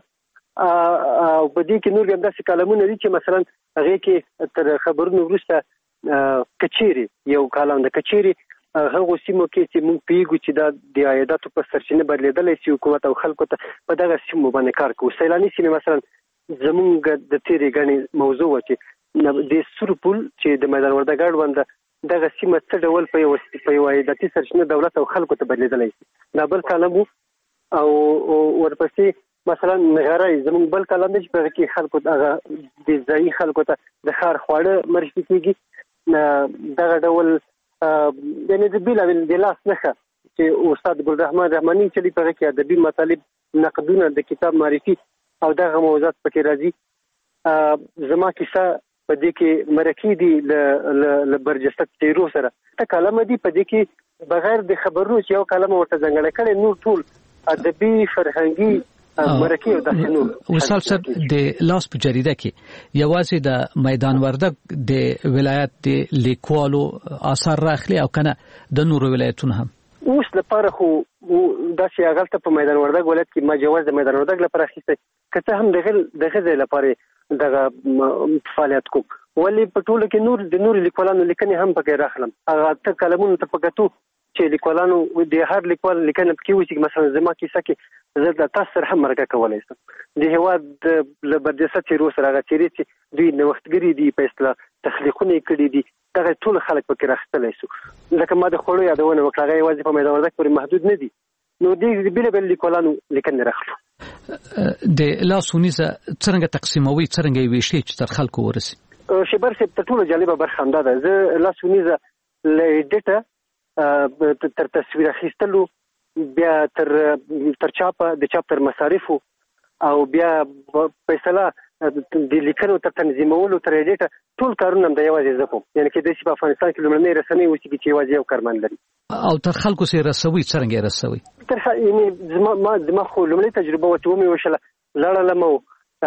او په دې کې نور هم داسې کلمونه دي چې مثلا هغې کې تر خبرونو وروسته کچېرې، یو کالم د کچېرې هغو سیمو کې چې موږ پوهېږو چې دا د عایداتو په سرچینه بدلېدلی شي حکومت او خلکو ته په دغه سیمو باندې کار کوو. سیلاني سیمې مثلا زموږ د تېرې ګڼې موضوع وه چې د سور پل چې د میدان وردګ اړونده دغه سیمه څه ډول په یو عایداتي سرچینه دولت او خلکو ته بدلېدلی شي. دا بل کالم و. او ورپسې مثلا نغری زموږ بل کالم دی چې په هغه کې خلکو هغه د ځایي خلکو ته د ښار خواړه معرفي کېږي. دغه ډول یعنې د بېلابېل د لاس نښه چې استاد ګلرحمان رحماني چلي په هغه کې ادبي مطالب، نقدونه، د کتاب معرفي او دغه موضوعات پکې راځي. زما کیسه په دې کې مرکې دي له برجسته تیرو سره. ته کلمه دي په دې کې بغیر د خبرونو چې یو کلمه ورته ځانګړی کړی، نور ټول ادبي، فرهنګي مرکې او داسې نور. وصال صاحب د لاس په جریده کې یوازې د میدان وردګ د ولایت د لیکوالو آثار راخلي او کنه د نورو ولایتونو هم؟ اوس لپاره خو داسې هغلته په میدان وردګ ولایت کې ما جواز د میدان وردګ لپاره اخیستی که څه هم دغه ځای لپاره دغه فعالیت کوم ولې په ټوله کې د نور لیکوالانو لیکنې هم پکې راخلم هغه ته کلمونو ته په کتو چې لیکوالانو د هر لیکوال لیکنه پکې وي مثلا زما کیسه کې زه د تاسو سره هم مرکه کولی شم د هېواد له برجسته څېرو سره هغه څېرې چې دوی نوښتګري دي په اصطلاح تخلیقونه یې کړي دي دغه ټول خلک پکې راخیستلی شو ځکه ما د خوړو یادونه وکړه هغه یوازې په میدان وردګ پورې محدود نه دي نو دې بېلابېل لیکوالانو لیکنې راخلو د لاسونیزه څرنګه تقسیموي څرنګه یې ویشي چې تر خلکو ورسي شیبر صاحب تر ټولو جالبه برخه همدا ده زه لاسونیزه له ایډیټه تر تصویر اخیستلو بیا تر چاپه د چاپ تر مصارفو او بیا فیصله د لیکنو تر تنظیمولو تر ایډیټه ټول کارونه هم د یوازې زه کوم یعنې کېدای شي په افغانستان کې لومړنۍ رسنۍ اوسېږي چې یوازې یو کارمند لري او تر خلکو سې رسوي څرنګه یې رسوي یعنې زما خو لومړۍ تجربه وه چې ومې وشله لاړلم او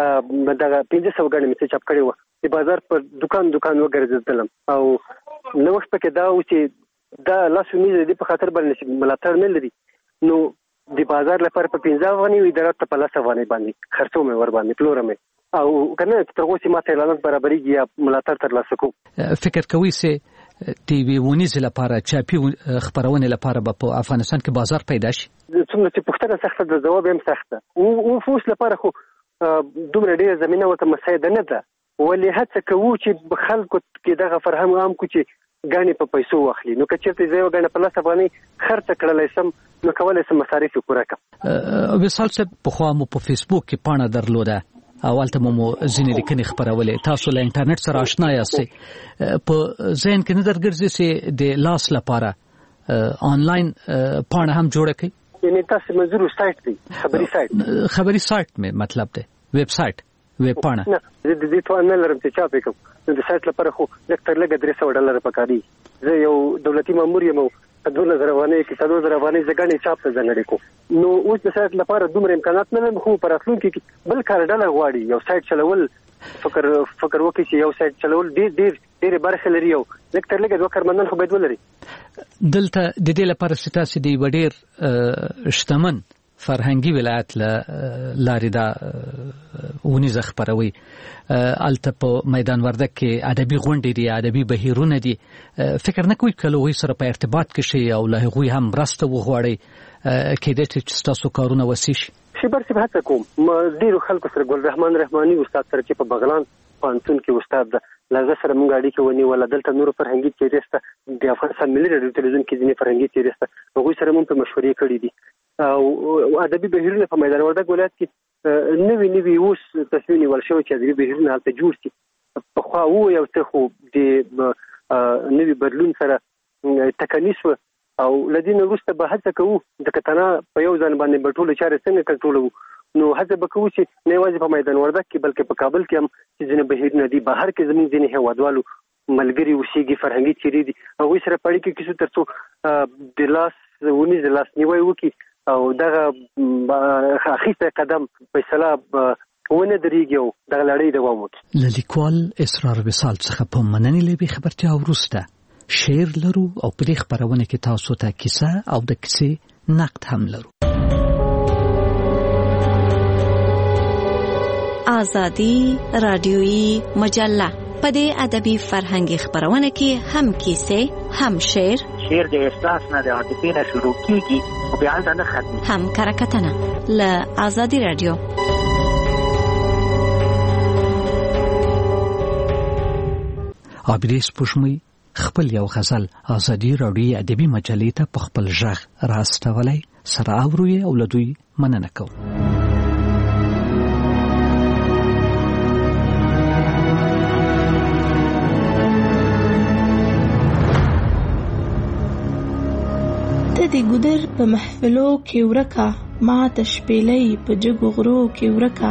دغه 500 ګڼې مې څه چاپ کړې وه د بازار پر دکان وګرځېدلم او نوښت پکې دا و چې دا لاسونیزه د دې په خاطر باندې ملاتړ نه لري نو د بازار لپاره په 15 افغانۍ وي د رات په 10 افغانۍ باندې خرڅوم ور باندې پلورم او کنه تر اوسه ماته اعلانات برابرېږي یا ملاتړ ترلاسه کوم فکر کوي چې ټي وي ونیز لپاره چاپی خبرونه لپاره په افغانستان کې بازار پیدا شي څومره چې پوښتنه سخته ده جواب هم سخته او فوس لپاره خو دومره ډیره زمينه وته مساعده نه ده ولې هڅه کوو چې خلکو کې دغه فرهنګ عام کو چې غاڼې په پیسو واخلي نو که چېرته زه یو غاڼه په 10 افغانۍ خرڅ کړلی سم نو کولی سم مصارف یې پوره کړم وصال صاحب پخوا مو په فیسبوک کې پاڼه درلوده او هلته مو ځینې لیکنې خپرولې تاسو له انټرنیټ سره اشنا یاستئ په ذهن کې نه درګرځي چې د لاس لپاره آنلاین پاڼه هم جوړه کړئ یعنې تاسو منظور سایټ دی خبري سایټ مې مطلب دی ویب سایټ ویب پاڼه نه زه د دې توان نه لرم چې چاپ یې کوم نو د سایټ لپاره خو لږ تر لږه $300 پکاري زه یو دولتي مامور یم او 2000 افغانۍ کې 3000 افغانۍ زه ګڼې چاپ ته ځانګړې کوم نو اوس د سایټ لپاره دومره امکانات نه لرم خو په راتلونکي کې بل کار ډله غواړي یو سایټ چلول فکر وکړي چې یو سایټ چلول ډېرې برخې لري او لږ تر لږه 2 کارمندان خو باید ولري دلته د دې لپاره چې تاسو د یو ډېر شتمن فرهنګي ولایت لارې دا ونیزه خپروي الته په میدان وردګ کې ادبي غونډې دي ادبي بهیرونه دي فکر نه کوئ که له هغوی سره په ارتباط کې شئ او له هغوی هم مرسته وغواړئ کېدای شي چې ستاسو کارونه وسي شي شیبر صاحب هڅه کوم ډېرو خلکو سره ګل رحمان رحماني استاد سره چې په بغلان پوهنتون کې استاد ده له هغه سره موږ اړیکې ونیوله دلته نورو فرهنګي څېرې شته د افغانستان ملي راډیو تلویزیون کې ځینې فرهنګي څېرې شته هغوی سره موږ په مشورې کړي دي او ادبي بهیرونه په میدان وردګ ولایت کې نوي اوس تصمیم نیول شوی چې ادبي بهیرونه هلته جوړ شي پخوا یو څه خو د نوي بدلون سره تکانیس و او له دې نه وروسته به هڅه کوو ځکه تنها په یو ځان باندې به ټولې چارې څنګه کنټرولوو نو هڅه به کوو چې نه یوازې په میدان وردګ کې بلکې په کابل کې هم چې ځینې بهیرونه دي بهر کې زموږ ځینې هېوادوالو ملګري اوسېږي فرهنګي څېرې دي هغوی سره په اړیکه کې شو تر څو د لاس ونیز د لاسنیوی وکړي او دغه اخیستی قدم فیصله ونه درېږي او دغه لړۍ دوام وکړي له لیکوال اسرار وصال څخه په مننې لوي خبرتیا وروسته شعر لرو او په دې خبرونه کې تاسو ته کیسه او د کیسې نقد هم لرو آزادی رادیویی مجله په دې ادبي فرهنګي خبرونه کې هم کیسه هم شعر د احساس نه د عاطفې نه شروع کیږي او بیا نه ختمي هم کرکټنه له آزادی رادیو عابدیس پوشمی خپل یو غزل آزادی رادیویی ادبي مجلې ته په خپل ژغ راستولی سره اورو او له دوی مننه کوم د ګودر په محفلو کې ورکا ما تشپېلې په جګو غرو کې ورکا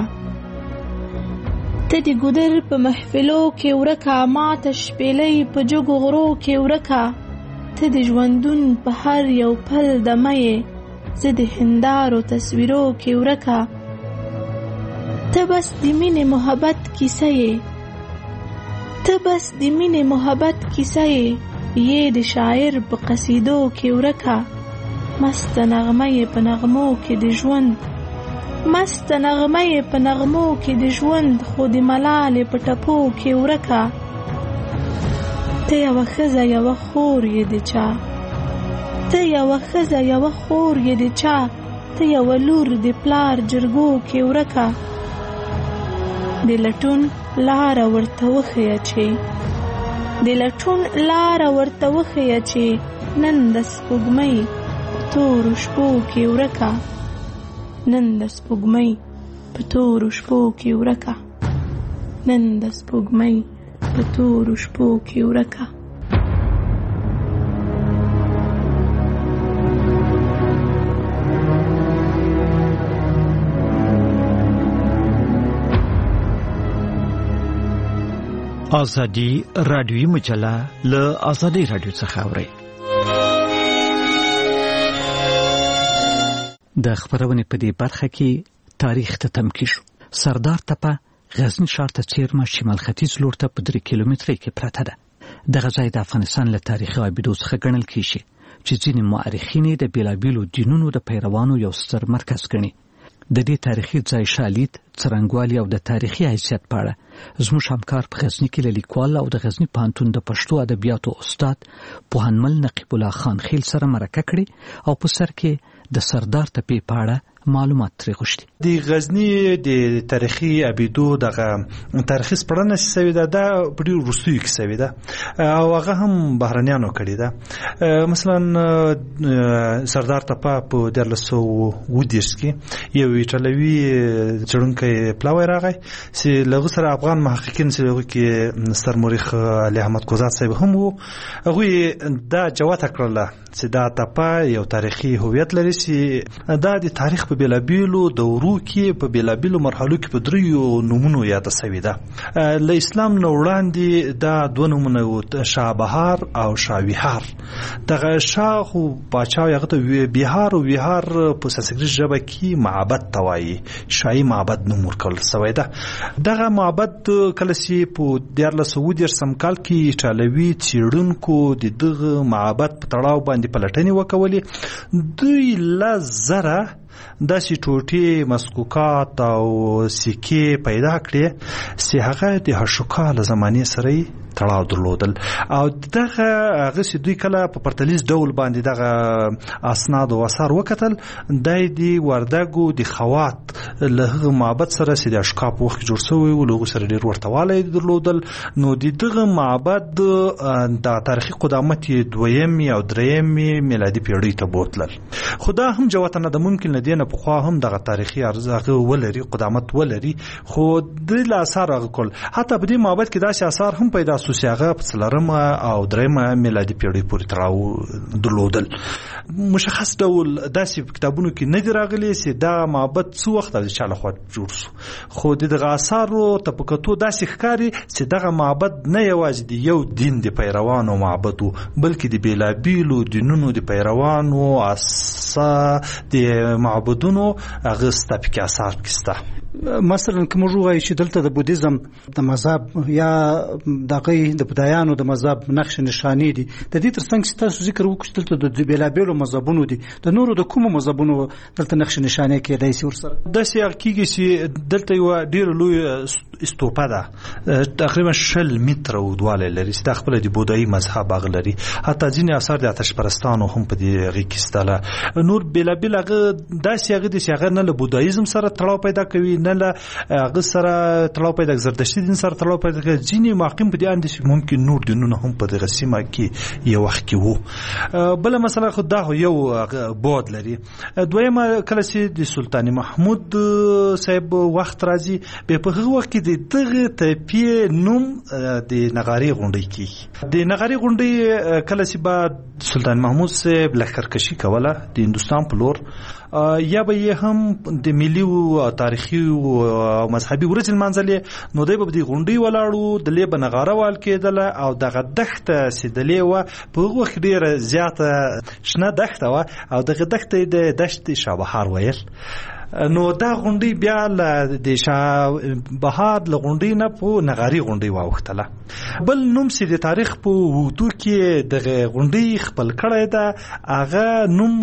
ته د ګودر په محفلو کې ورکا ما تشپېلې په جګو غرو کې ورکا ته د ژوندون په هر یو پل د مې زه د هندارو تصویرو کې ورکا ته بس د مینې محبت کیسه یې ته بس د مینې محبت کیسه یې د شاعر په قصیدو کې ورکا مست نغمه په نغمو کې د ژوند، مست نغمه په نغمو کې د ژوند، خو د ملالې په ټپو کې ورکه. ته یوه ښځه یوه خور یې د چا، ته یوه ښځه یوه خور یې د چا، ته یوه لور د پلار جرګو کې ورکه. د لټون لاره ورته وښیه چې، د لټون لاره ورته وښیه چې نن د سپوږمۍ په تورو شپو کې ورکه، نن د سپوږمۍ په تورو شپو کې ورکه، نن د سپوږمۍ په تورو شپو کې ورکه. ازادي رادیوي مجله له ازادي رادیو څخه اوري. د خبرونې په دې برخه کې تاریخ ته تم کیږو. سردار تپه غزنی ښار ته څیرمه شمال ختیځ لور ته په 3 کیلومترۍ کې پرته ده. دغه ځای د افغانستان له تاریخي ابیدو څخه ګڼل کیږي چې ځینې مورخین د بیلابیلو دینونو د پیروانو یو ستر مرکز ګڼي. د دې تاریخي ځای شالید، څرنګوالي او د تاریخي حیثیت په اړه زموږ همکار په غزنی کې لیکوال او د غزنی پوهنتون د پښتو ادبیاتو استاد پوهنمل نقیب الله خان خیل سره مرکه کړې او په سر کې د سردار تپې په اړه معلومات ترې غوښتي. د غزنی د تاریخي ابیدو دغه تاریخي سپړنه شوې ده، دا په ډېر وروستیو کې شوې ده او هغه هم بهرنیانو کړې ده. مثلا سردار تپه په 1920 کې یو ایټالوي څېړونکی پلاوی راغی چې له هغه سره افغان محققین چې هغه کې ستر مورخ علي احمد کوزات صاحب هم وو. هغوی دا جوته کړله چې دا تپه یو تاریخي هویت لري چې دا د تاریخ په بیلابیلو دورو کې په بیلابیلو مرحلو کې په 3 نومونو یاد شوی ده. له اسلام نه وړاندې دا 2 نومونه وو، شاه بهار او شاه ویهار. دغه شاه خو باچا هغه ته بهار او ویهار په سنسکریت ژبه کې معبد ته وایي، شاهي معبد نوم ورکړل شوی ده. دغه معبد کله چې په 1919 کال کې ایټالوي څېړونکو د دغه معبد په تړاو باندې پلټنې وکولې، دوی لزره داسې ټوټې مسکوکات او سکې پیدا کړې چې هغه د هشوکا له زمانې سره تړاو درلودل او دغه هغه چې دوی کله په پرتلیز ډول باندې دغه اسناد او آثار وکتل، دای دی وردګو د خوات له معبد سره چې د اشکا په وخت جوړ شوی و، له سره ډیر ورتوالی درلودل. نو دغه معبد د تاریخي قدامت 2 او 3 میلادي پیړۍ ته بوتلل. خدا هم جوته نه د ممکن لدینه په خوا هم دغه تاریخي ارزښت ولري، قدامت ولري، خو د آثار غکل حتی په دې معبد کې داسې آثار هم پیدا شو چې هغه په 4 او 3 میلادي پیړۍ پورې تړاو درلودل. مشخص ډول داسې کتابونو کې نه دی راغلي چې دا معبد څو وخت د چا لخوا جوړ شو، خو دغه آثارو ته په کتو داسې ښکاري چې دغه معبد نه یوازې د یو دین د پیروانو معبد و، بلکې د بیلابیلو دینونو د پیروانو د معبدونو هغه ستا پکې آثار پکې سته. مثلا کوم وایي چې دلته د بودیزم د مذهب یا دغه د بودایانو د مذهب نقش نشانی دي، د دې ترڅنګ چې تاسو ذکر وکړئ دلته د بیلابیلو مذهبونو دي، د نورو د کومو مذهبونو دلته نقش نشانی کېدای شي ورسره داسې کېږي چې دلته یو ډېر لوی استوپه ده، تقریبا 60 متره اوږدوالی لري چې دا خپله د بودایي مذهب هغه لري. حتی ځینې آثار د آتش پرستانو هم په دې هغې کې شته. نور بیلابیل هغه داسې هغه دي چې هغه نه له بودایزم سره تړاو پیدا کوي، نه له هغه سره تړاو پیدا کوي، زردشتي دین سره تړاو پیدا کوي. ځینې محققین په دې اند چې ممکن نور دینونه هم په دغه سیمه کې یو وخت کې وو. بله مسله خو دا یو بعد لري. دویمه کله چې د سلطان محمود صاحب وخت راځي، به په هغه وخت کې دغه تپې نوم د نغاري غونډۍ کې د نغاري غونډۍ کله چې بعد سلطان محمود صاحب لښکرکشي کوله د هندوستان په لور، یا به یې هم د ملي او تاریخي او مذهبي ورځ لمانځلې، نو دی به د غونډۍ ولاړو، د لې به نغاره وال کېدله او دغه دښته چې د لې وه په هغه وخت ډېره زیاته شنه دښته وه او دغه دښته یې د دشت شاه بهار ویل. نو دا غونډي بیا د شاه بهار له غونډي نه په نغاري غونډي واوختله. بل نوم سي د تاریخ په وګړو کې د غونډي خپل کړی دا هغه نوم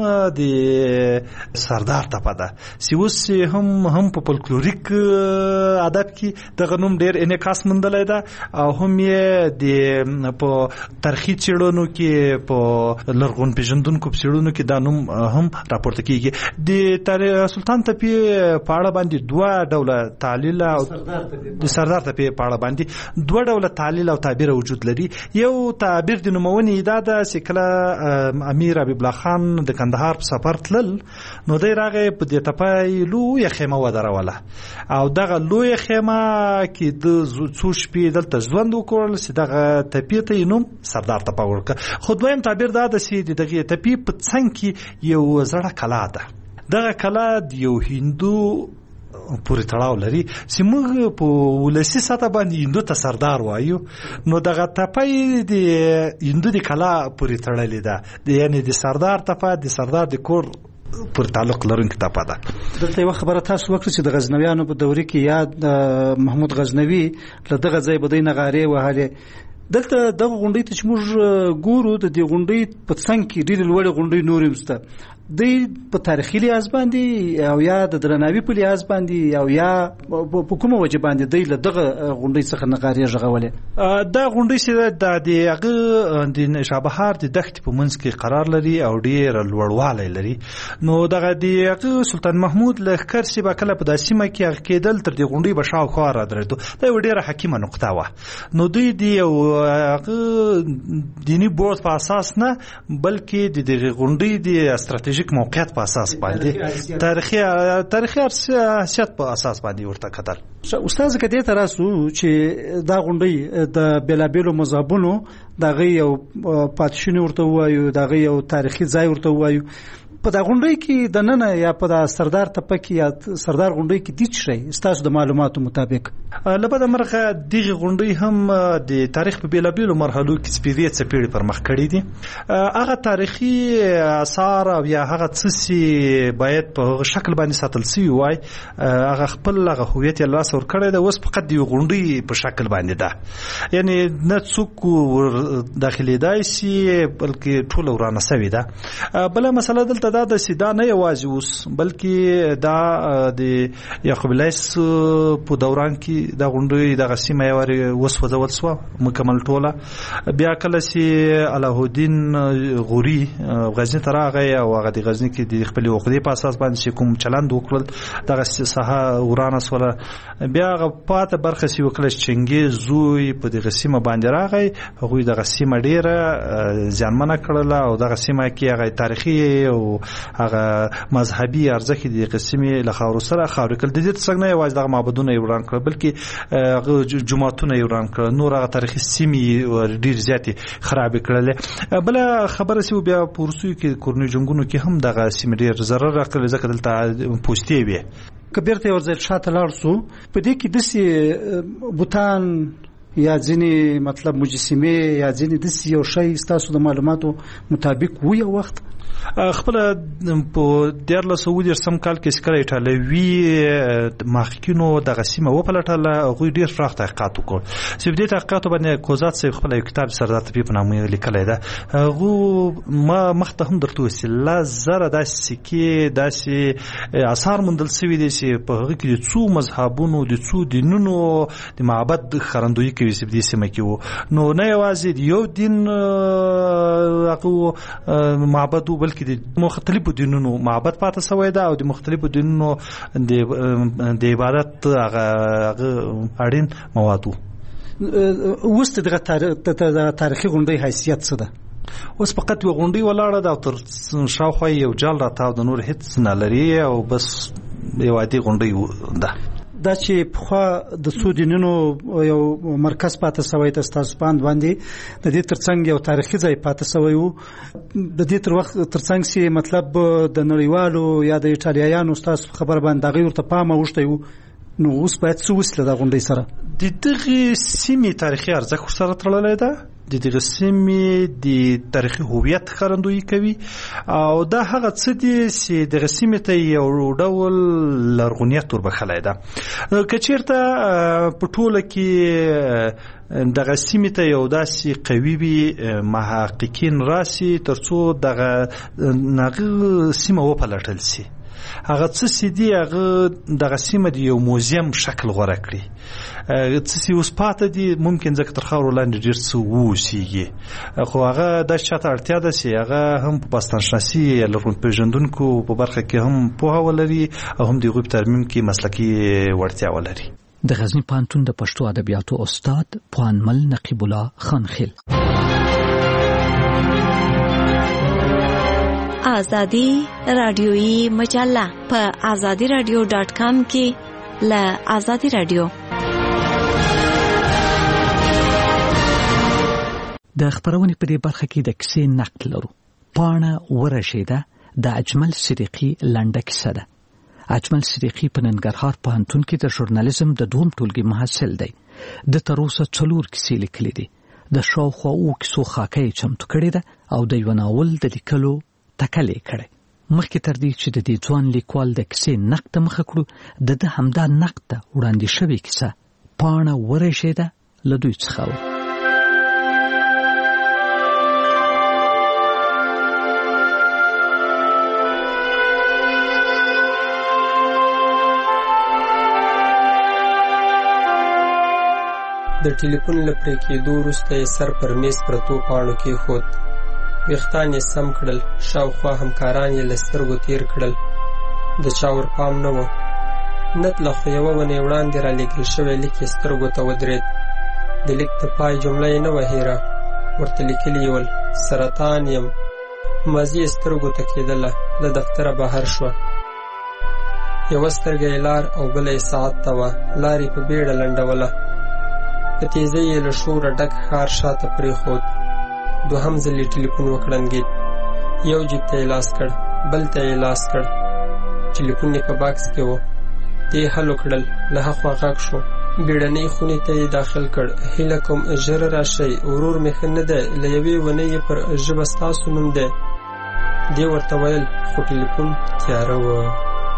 د سردار ټپه ده چې اوس هم په فولکلوریک ادب کې دغه نوم ډېر انعکاس موندلی ده او هم یې د په تاریخي څېړنو کې په لرغون پېژندونکو په څېړنو کې دا نوم هم راپورته کېږي. د سلطان ټپې په اړه باندې دوه ډوله تعلیل او د سردار ټپې په اړه باندې دوه ډوله تعلیل او تعبیر وجود لري. یو تعبیر د نومونې دا ده چې کله امیر حبیب الله خان د کندهار په سفر تلل نو دی راغی په دې ټپه لویه خیمه ودروله او دغه لویه خیمه کې د څو شپې دلته ژوند وکړل چې دغه ټپې ته یې نوم سردار ټپه ورکړه. خو دویم تعبیر دا ده چې د دغې ټپې په څنګ کې یو زړه کلا ده. دغه کلا د یو هندو پورې تړاو لري چې موږ په ولسي سطح باندې هندو ته سردار وایو نو دغه ټپه د هندو د کلا پورې تړلې ده یعنی د سردار ټپه د سردار د کور پر تعلق لرونکې ټپه ده. دلته یو خبره تاسو وکړه چې د غزنویانو په دورې کې یاد محمود غزنوي له دغه ځای به دی نغارې وهلې. دلته دغه غونډۍ ته چې موږ ګورو د دې غونډۍ په څنګ کې ډېرې لوړې غونډۍ نورې هم شته. دوی په تاریخي لحاظ باندې او یا د درناوي په لحاظ باندې او یا په کومه وجه باندې دوی له دغه غونډۍ څخه نغارې ژغولې؟ دا غونډۍ چې د هغه د شابهار د دښتې په منځ کې قرار لري او ډېر لوړوالی لري نو دغه د هغه سلطان محمود لښکر چې به کله په دا سیمه کې هغه کېدل تر دې غونډۍ به شاوخوا رادرېدو. دا یوه ډېره حکیمه نقطه وه. نو دوی د یو هغه دیني بورډ په اساس نه بلکې د دغې غونډۍ د استراتیژیک موقعیت په اساس باندې تاریخي حیثیت په اساس باندې ورته کتل. استاد که دې ته راسو چې دا غونډۍ د بېلابېلو مذهبونو د هغې یو پاتې ورته ووایو د هغې یو تاریخي ځای ورته ووایو په دا غونډۍ کې د ننه یا په دا سردار ټپه کې یا سردار غونډۍ کې دې څه شی ستاسو د معلوماتو مطابق؟ له بده مرغه دغې غونډۍ هم د تاریخ په بېلابېلو مرحلو کې څپېړې څپېړې پرمخ کړي دي. هغه تاریخي آثار او یا هغه څه چې باید په هغه شکل باندې ساتل سوي وای هغه خپل هغه هویت یې لاسه ورکړی ده اوس فقط د یوې غونډۍ په شکل باندې ده یعنی نه څوک داخلېدای شي بلکې ټوله ورانه سوې ده. بله مسله دلته دا د سیدا نه یوازې اوس بلکې دا د یعقوب لیث په دوران کې دا غونډۍ دغه سیمه یې ورې وسوځول سوه مکمل ټوله. بیا کله چې علاء الدین غوري غزني ته راغی او هغه د غزني کې د خپلې عقدې په اساس باندې چې کوم چلند وکړل دغه ساحه ورانه سوله. بیا هغه پاته برخه چې وکړه چې چنګیز زوی په دغه سیمه باندې راغی هغوی دغه سیمه ډېره زیانمنه کړله او دغه سیمه کې هغه تاریخي او هغه مذهبي ارزښت د قسمې له خاورو سره خاورې کړل. د دې څنګه نه یوازې دغه معبدونه یې وران کړل بلکې هغه جوماتونه یې وران کړل نور هغه تاریخي سیمې ډېرې زیاتې خرابې کړلې. بله خبره چې بیا په وروستیو کې کورنیو جنګونو کې هم دغه سیمې ډېر ضرر راکړل ځکه دلته پوستې وې. که بیرته یو ځل شاته لاړ سو په دې کې داسې بوتان یا ځینې مطلب مجسمې یا ځینې داسې یو شی ستاسو د معلوماتو مطابق و یو وخت خپله په 1919 کال کې کله ایټالوي محققینو دغه سیمه وپلټله هغوی ډېر پراخ تحقیقات وکړل چې په دې تحقیقاتو باندې کوزات صاحب خپله یو کتاب سردار ټپې په نامه لیکلی ده. هغو ما مخته هم درته وویل چې 10,000 داسې سکې داسې اثار موندل سوي دي چې په هغه کې د څو مذهبونو د څو دینونو د معبد ښکارندویي کوي چې په دې سیمه کې وو. نو نه یوازې د یو دین هغه معبد بلکې د مختلفو دینونو معبد پاتې شوی ده او د مختلفو دینونو د عبادت هغه اړین مواد وو. اوس دغه تاریخي غونډۍ حیثیت څه ده؟ اوس فقط یوه غونډۍ ولاړه ده او تر شاوخوا یو جال راتاو د نور هېڅ نه لري او بس یو عادي غونډۍ ده. دا چې پخوا د څو دینونو یو مرکز پاتې شوی ته ستاسو باند باندې د دې ترڅنګ یو تاریخي ځای پاتې شوی وو د دې تر وخت ترڅنګ چې مطلب د نړیوالو یا د ایټالیایانو ستاسو خبر باندې هغوی ورته پام اوښتی وو نو اوس باید څه وسیله د غونډۍ سره د دغې سیمې تاریخي ارزښت ورسره تړلی ده د دغه سیمې د تاریخي هویت ښکارندویي کوي او دا هغه څه دي چې دغه سیمې ته یو ډول لرغونیت وربخلی ده. که چېرته په ټوله کې دغه سیمې ته یو داسې قوي وي محققین راسي تر څو دغه سیمه وپلټل سي، هغه څه چې دي هغه دغه سیمه د یو موزیم شکل غوره کړي، څه چې اوس پاته دي ممکن ځکه تر خاورو لاندې ډېر څه واوسیږي، خو هغه داسې چاته اړتیا ده چې هغه هم په باستانشناسي یا لرغونپېژندونکو په برخه کې هم پوهه ولري او هم د هغوی په ترمیم کې مسلکي وړتیا ولري. د غزنی پوهنتون د پښتو ادبیاتو استاد پوهنمل نقیب الله خانخیل. آزادی رادیویی مجله په azadiradio.com کې له آزادی رادیو. د خبرونې په دې برخه کې د کیسې نقل لرو. پاڼه ورشیده د اجمل صدیقي لنډه کیسه ده. اجمل صدیقي په ننګرهار پوهنتون کې د ژورنالیزم د دوم ټولګي محصل دی. د تر اوسه 4 کیسې لیکلې دي. د شاوخوا او کیسو خاکه چمتو کړې ده او د یو ناول د لیکلو تکلې کړې. مخکې تر دې چې د دې ځوان لیکوال د کیسې نقد ته مخه کړو، د همدا نقد ته وړاندې شوې کیسه پاڼه ورشیده له دوی څخه و. د ټلیفون له پرې کېدو وروسته یې سر پر میز پرتو پاڼو کېښود. ویښتان یې سم کړل، شاوخوا همکاران یې له سترګو تېر کړل. د چا ورپام نه و. نتله خو یوه ونې وړاندې رالېږل شوی لیک یې سترګو ته ودرېد. د لیک د پای جمله یې نه وه هېره. ورته لیکلي یې ول: سرطان یم. ماضي یې سترګو ته کېدله. له دفتره بهر شوه. یوه سترګه یې لار او بله یې ساعت ته وه. لار یې په بیړه لنډوله. په تیزۍ یې له شوره ډک ښار شاته پرېښود. دوهم ځل یې ټلیفون وکړنګېد. یو جیب ته یې لاس کړ، بل ته یې لاس کړ. ټلیفون یې په باکس کې و. دې حل وکړل. له هاخوا غږ شو. بیړنۍ خونې ته یې داخل کړ. هیله کوم ژر راشئ، ورور مې ښه نه دی، له یوې ونې یې پر ژبه ستاسو نوم دی. دې ورته ویل، خو ټلیفون تیاره و.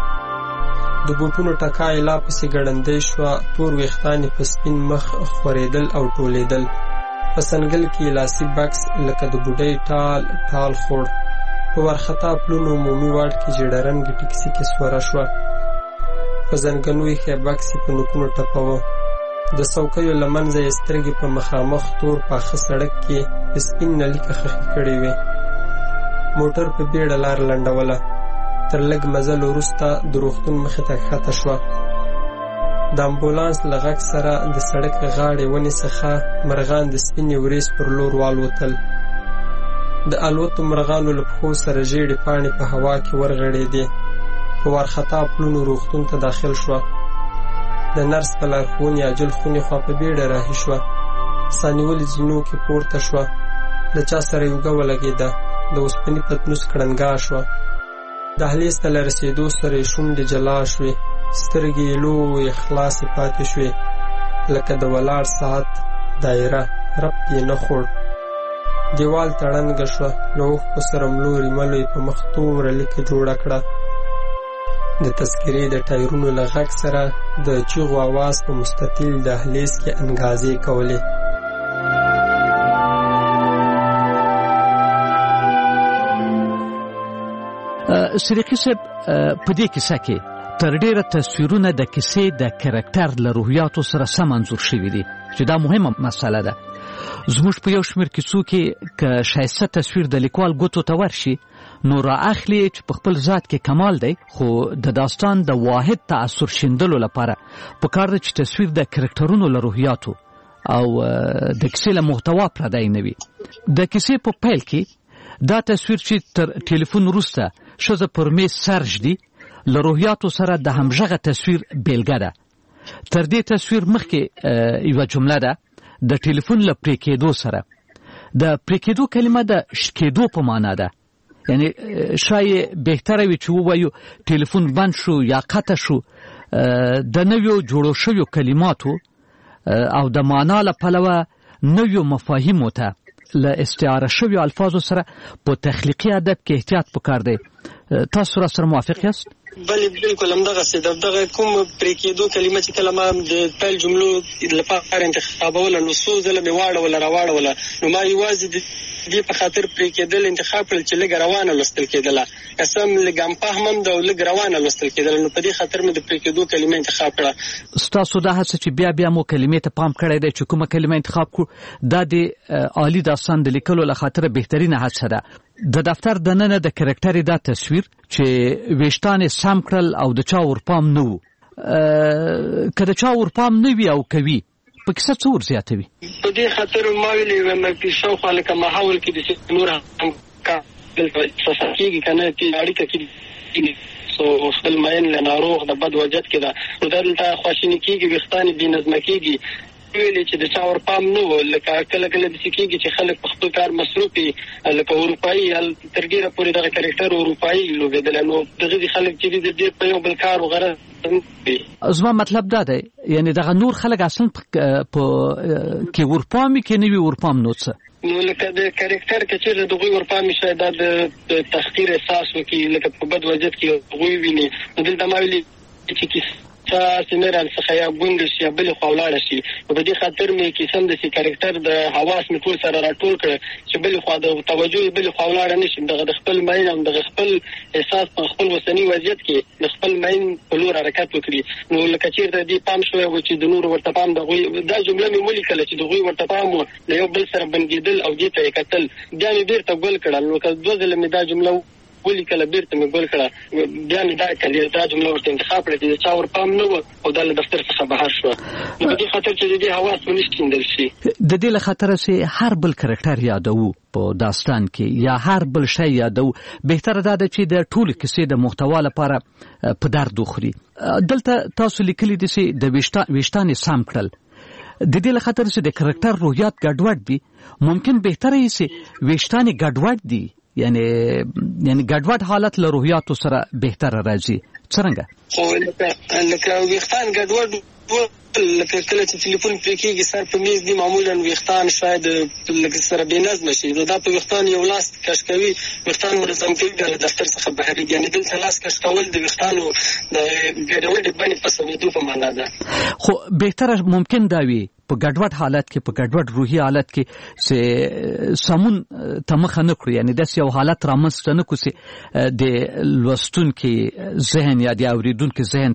د بوټونو ټکا یې لا پسې ګړندۍ شوه. تور ویښتان یې په سپین مخ خورېدل او ټولېدل. په سنګل کې یې لاسي بکس لکه د بوډۍ ټال ټال خوړ. په ورخطا پلونو عمومي واټ کې ژېړه رنګې ټکسي کې سوره شوه. په زنګنو ایښی بکس یې په نوکونو ټپوه. د څوکیو له منځه یې سترګې په مخامخ تور پاخه سړک کې په سپین نلیکه خښې کړې وې. موټر په بیړه لار لنډوله. تر لږ مزل وروسته د روغتون مخې ته ښکته شوه. د امبولانس له غږ سره د سړک غاړې ونې څخه مرغان د سپینې وریځ پر لور والوتل. د الوتو مرغانو له پښو سره ژېړې پاڼې په هوا کې ورغړېدې. په وارخطا پلونو روغتون ته داخل شوه. د نرس په لارښوونې عاجل خونې خوا په بیړه راهي شوه. ساه نیولې زینو کې پورته شوه. د چا سره یې اوږه ولګېده. د اوسپنې پتنوس کړنګا شوه. دهلیز ته له رسېدو سره یې شونډې جلا شوې. سترګې یې لویې خلاصې پاتې شوې لکه د ولاړ ساعت دایره. ربط یې نه خوړ. دیوال ته ړنګه شوه. له اوښکو سره ملوري ملو یې په مخ توره لیکه جوړه کړه. د تذکرې د ټایرونو له غږ سره د چیغو آواز په مستطیل دهلیز کې انګازې کولې. صدیقي صاحب په دې کیسه کې تر ډیره تصویرونه د کیسې د کرکټر له روحیاتو سره سم انځور شوي دي چې دا مهمه مسله ده. زموږ په یو شمېر کیسو کې که ښایسته تصویر د لیکوال ګوتو ته ورشي نو رااخلي چې په خپل ذات کې کمال دی، خو د داستان د واحد تأثر شیندلو لپاره پکار ده چې تصویر د کرکټرونو له روحیاتو او د کیسې له محتوا پردی نه وي. د کیسې په پیل کې دا تصویر چې تر ټلیفون وروسته ښځه پر میز سر ږدي له روحیاتو سره د همغږه تصویر بیلګه ده. تر دې تصویر مخکې یوه جمله ده د ټلیفون له پرې کېدو سره. د پرې کېدو کلمه د شکېدو په معنا ده. یعنی شاید بهتره وي چې ووایو ټلیفون بند شو یا قطع شو. د نویو جوړو شویو کلماتو او د معنا له پلوه نویو مفاهیمو ته له استعاره شوی الفاظو سره په تخلیقي ادب کې احتیاط پکار دی. تاسو را سره موافق یاست؟ بله بالکل همدغه څه دغه کوم پرې کېدو کلمه چې کله ما د پیل جملو لپاره انتخابوله نو څو ځله مې راواړوله نو ما یوازې د دې په خاطر پرې کېدل انتخاب کړل چې لږ روانه لوستل کېدله قسم لږ هم فهمم ده او لږ روانه لوستل کېدله نو په دې خاطر مې د پرې کېدو کلمه انتخاب کړه. ستاسو دا هڅه چې بیا مو کلمې ته پام کړی دی چې کومه کلمه انتخاب کړو دا د عالی داستان د لیکلو له خاطر بهترینه هڅه ده. د دفتر دننه د کرکټر دا تصویر چې ویشتان سم کړل او د چا ورپام نه وو که د چا ورپام نه وي او کوي په کیسه څو ور زیاتوي په دې خاطر ما ویلې مې شاوخوا لکه ماحول کې د نور هم کېږي کنه چې اړیکه کې سو خپل ماین له ناروغ د بد وجد کې دا نو دلته خواشینی کېږي وختانې بې نظمه کېږي ویلې چې د چا ورپام نه و لکه کله د سکیږي چې خلک په خپل کار مصروف دي لکه اروپایي تر ډیره پورې دغه کرکټر اروپایي لوبېدل نو دغه خلک چې د دې په یو بل کار وغیره زما مطلب دا دی یعنی دغه نور خلک اصلا په کې ورپامي کې نه وي ورپام نو څه نو لکه د کرکټر کې چې دغه ورپامي شاید د تحقیر احساس وکي لکه په بد وجد کې غوي ویني دلته ما ویلي چې سمران څخه یا ګوند شي بل خوالاړ شي په دې خاطر مې کې سم د سي کریکټر د حواس مې ټول سره راټول کړ چې بل خوا د توجه بل خوالاړ نشي د خپل ماین او د خپل احساس په خپل وسنی وضعیت کې د خپل ماین په لور حرکت وکړي نو لکه چې د دې پام شوی و چې د نور ورته پام د غوي دا جمله مې ولیکل چې د غوي ورته پام له یو بل سره بنګیدل او دې ته کتل بیا مې بیرته ګول کړل نو که دوه ځله مې دا جمله ولی کله بیرته مې ګول کړه بیا مې دا جمله ورته انتخاب کړه چې چا ورپام نه و او د دفتر څخه بهر شو نو په دې خاطر چې دې حواس ونشکیندل شي د دې له خاطر چې هر بل کرکټر یادو په داستان کې یا هر بل شی یادو بهتره ده چې د ټول کیسې د محتوا لپاره په درد وخوري دلته تاسو لیکلي دي چې د ویشتان سم کړل د دې له خاطر چې د کرکټر روحیات ګډوډ دي ممکن بهتره یې چې ویشتان ګډوډ دي یعنی ګډوډ حالت له روحیاتو سره بهتره راځي څنګه خو لکه ویختان ګډوډ لکه کله چې ټلیفون پرې کېږي سر په میز دي معمولا ویختان شاید لکه سره بې نظمه شي نو دا په ویختان یو لاس کش کوي ویختان منظم کوي د دفتر څخه بهرېږي یعنې دلته لاس کش کول د ویختانو د ګډوډې بڼې په سمېدو په معنا ده خو بهتره ممکن دا وي په ګډوډ حالت کې په ګډوډ روحي حالت کې چې سمون تمخه نه کړی یعنی داس یو حالت رامنځته نه کوي د لوستونکو ذهن یا د اوریدونکو ذهن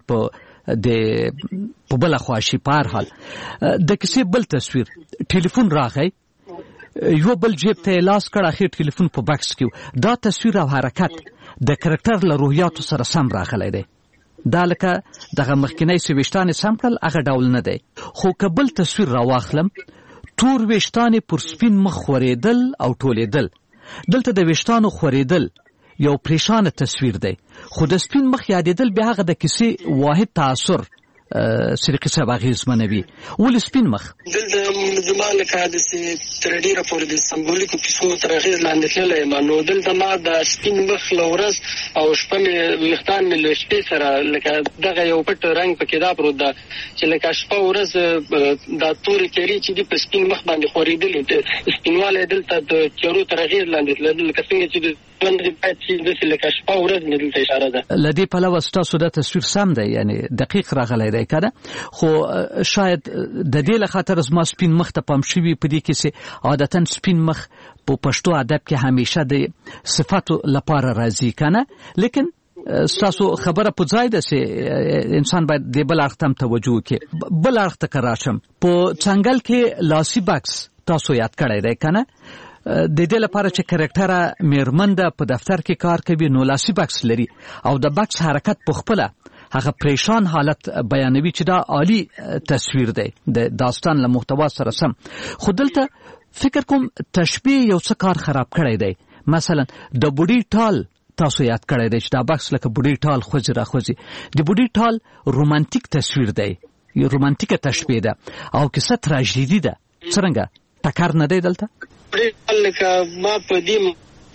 په بل خواشي په هر حال د کیسې بل تصویر ټلیفون راغی یو بل جیب ته لاس کړ اخر ټلیفون په باکس کې دا تصویر او حرکت د کرکټر له روحیاتو سره سم راغلی دی دا لکه دغه مخکینی سويشتان سم کړل هغه ډول نه دی خو کبل تصویر راواخلم تور ویشتان پر سپین مخ خوریدل او ټولیدل دلته د ویشتانو خوریدل یو پریشان تصویر دی خو د سپین مخ یادېدل بیا هغه د کیسې واحد تاثر سرقې صاحب اغیزمنوي ولې سپین مخ دلته زما لکه د تر ډیره پورې د سمبولیکو کیسو تر اغیز لاندې تللی نو دلته ما د سپین مخ له ورځ او شپه مې ویښتان مې له شپې سره لکه دغه یو پټ رنګ پکې دا پروت ده چې لکه شپه ورځ دا تورې تیرې چې دي په سپین مخ باندې خورېدلې سپینوالی دلته د تیارو تر اغیز لاندې تللی لکه څنګه چې باید چې داسې لکه شپه ورځ مې دلته اشاره ده له دې پلوه ستاسو دا تصویر سم دی یعنې دقیق راغلی دی که خو شاید د دې له خاطر زما سپین مخ ته پام شوي په دې کې چې عادتا سپین مخ په پښتو ادب کې همیشه د صفاتو لپاره راځي که نه لیکن ستاسو خبره په ځای ده چې انسان باید د بل اړخ ته توجه وکړي بل اړخ ته که راشم په څنګل کې لاسي بکس تاسو یاد کړی دی که نه د دې لپاره چې کرکټره میرمنده په دفتر کې کار کوي نو لاسي بکس لري او د بکس حرکت په خپله هغه پریشان حالت بیانوي چې دا عالی تصویر دی د داستان له محتوا سره سم خو دلته فکر کوم تشبیه یو څه کار خراب کړی دی مثلا د بوډۍ ټال تاسو یاد کړی دی چې دا بکس لکه بوډۍ ټال خوځي راخوځي د بوډۍ ټال رومانتیک تصویر دی یو رومانتیکه تشبیه ده او کیسه تراژیدي ده څرنګه ټکر نه دی دلته لکه ما په دې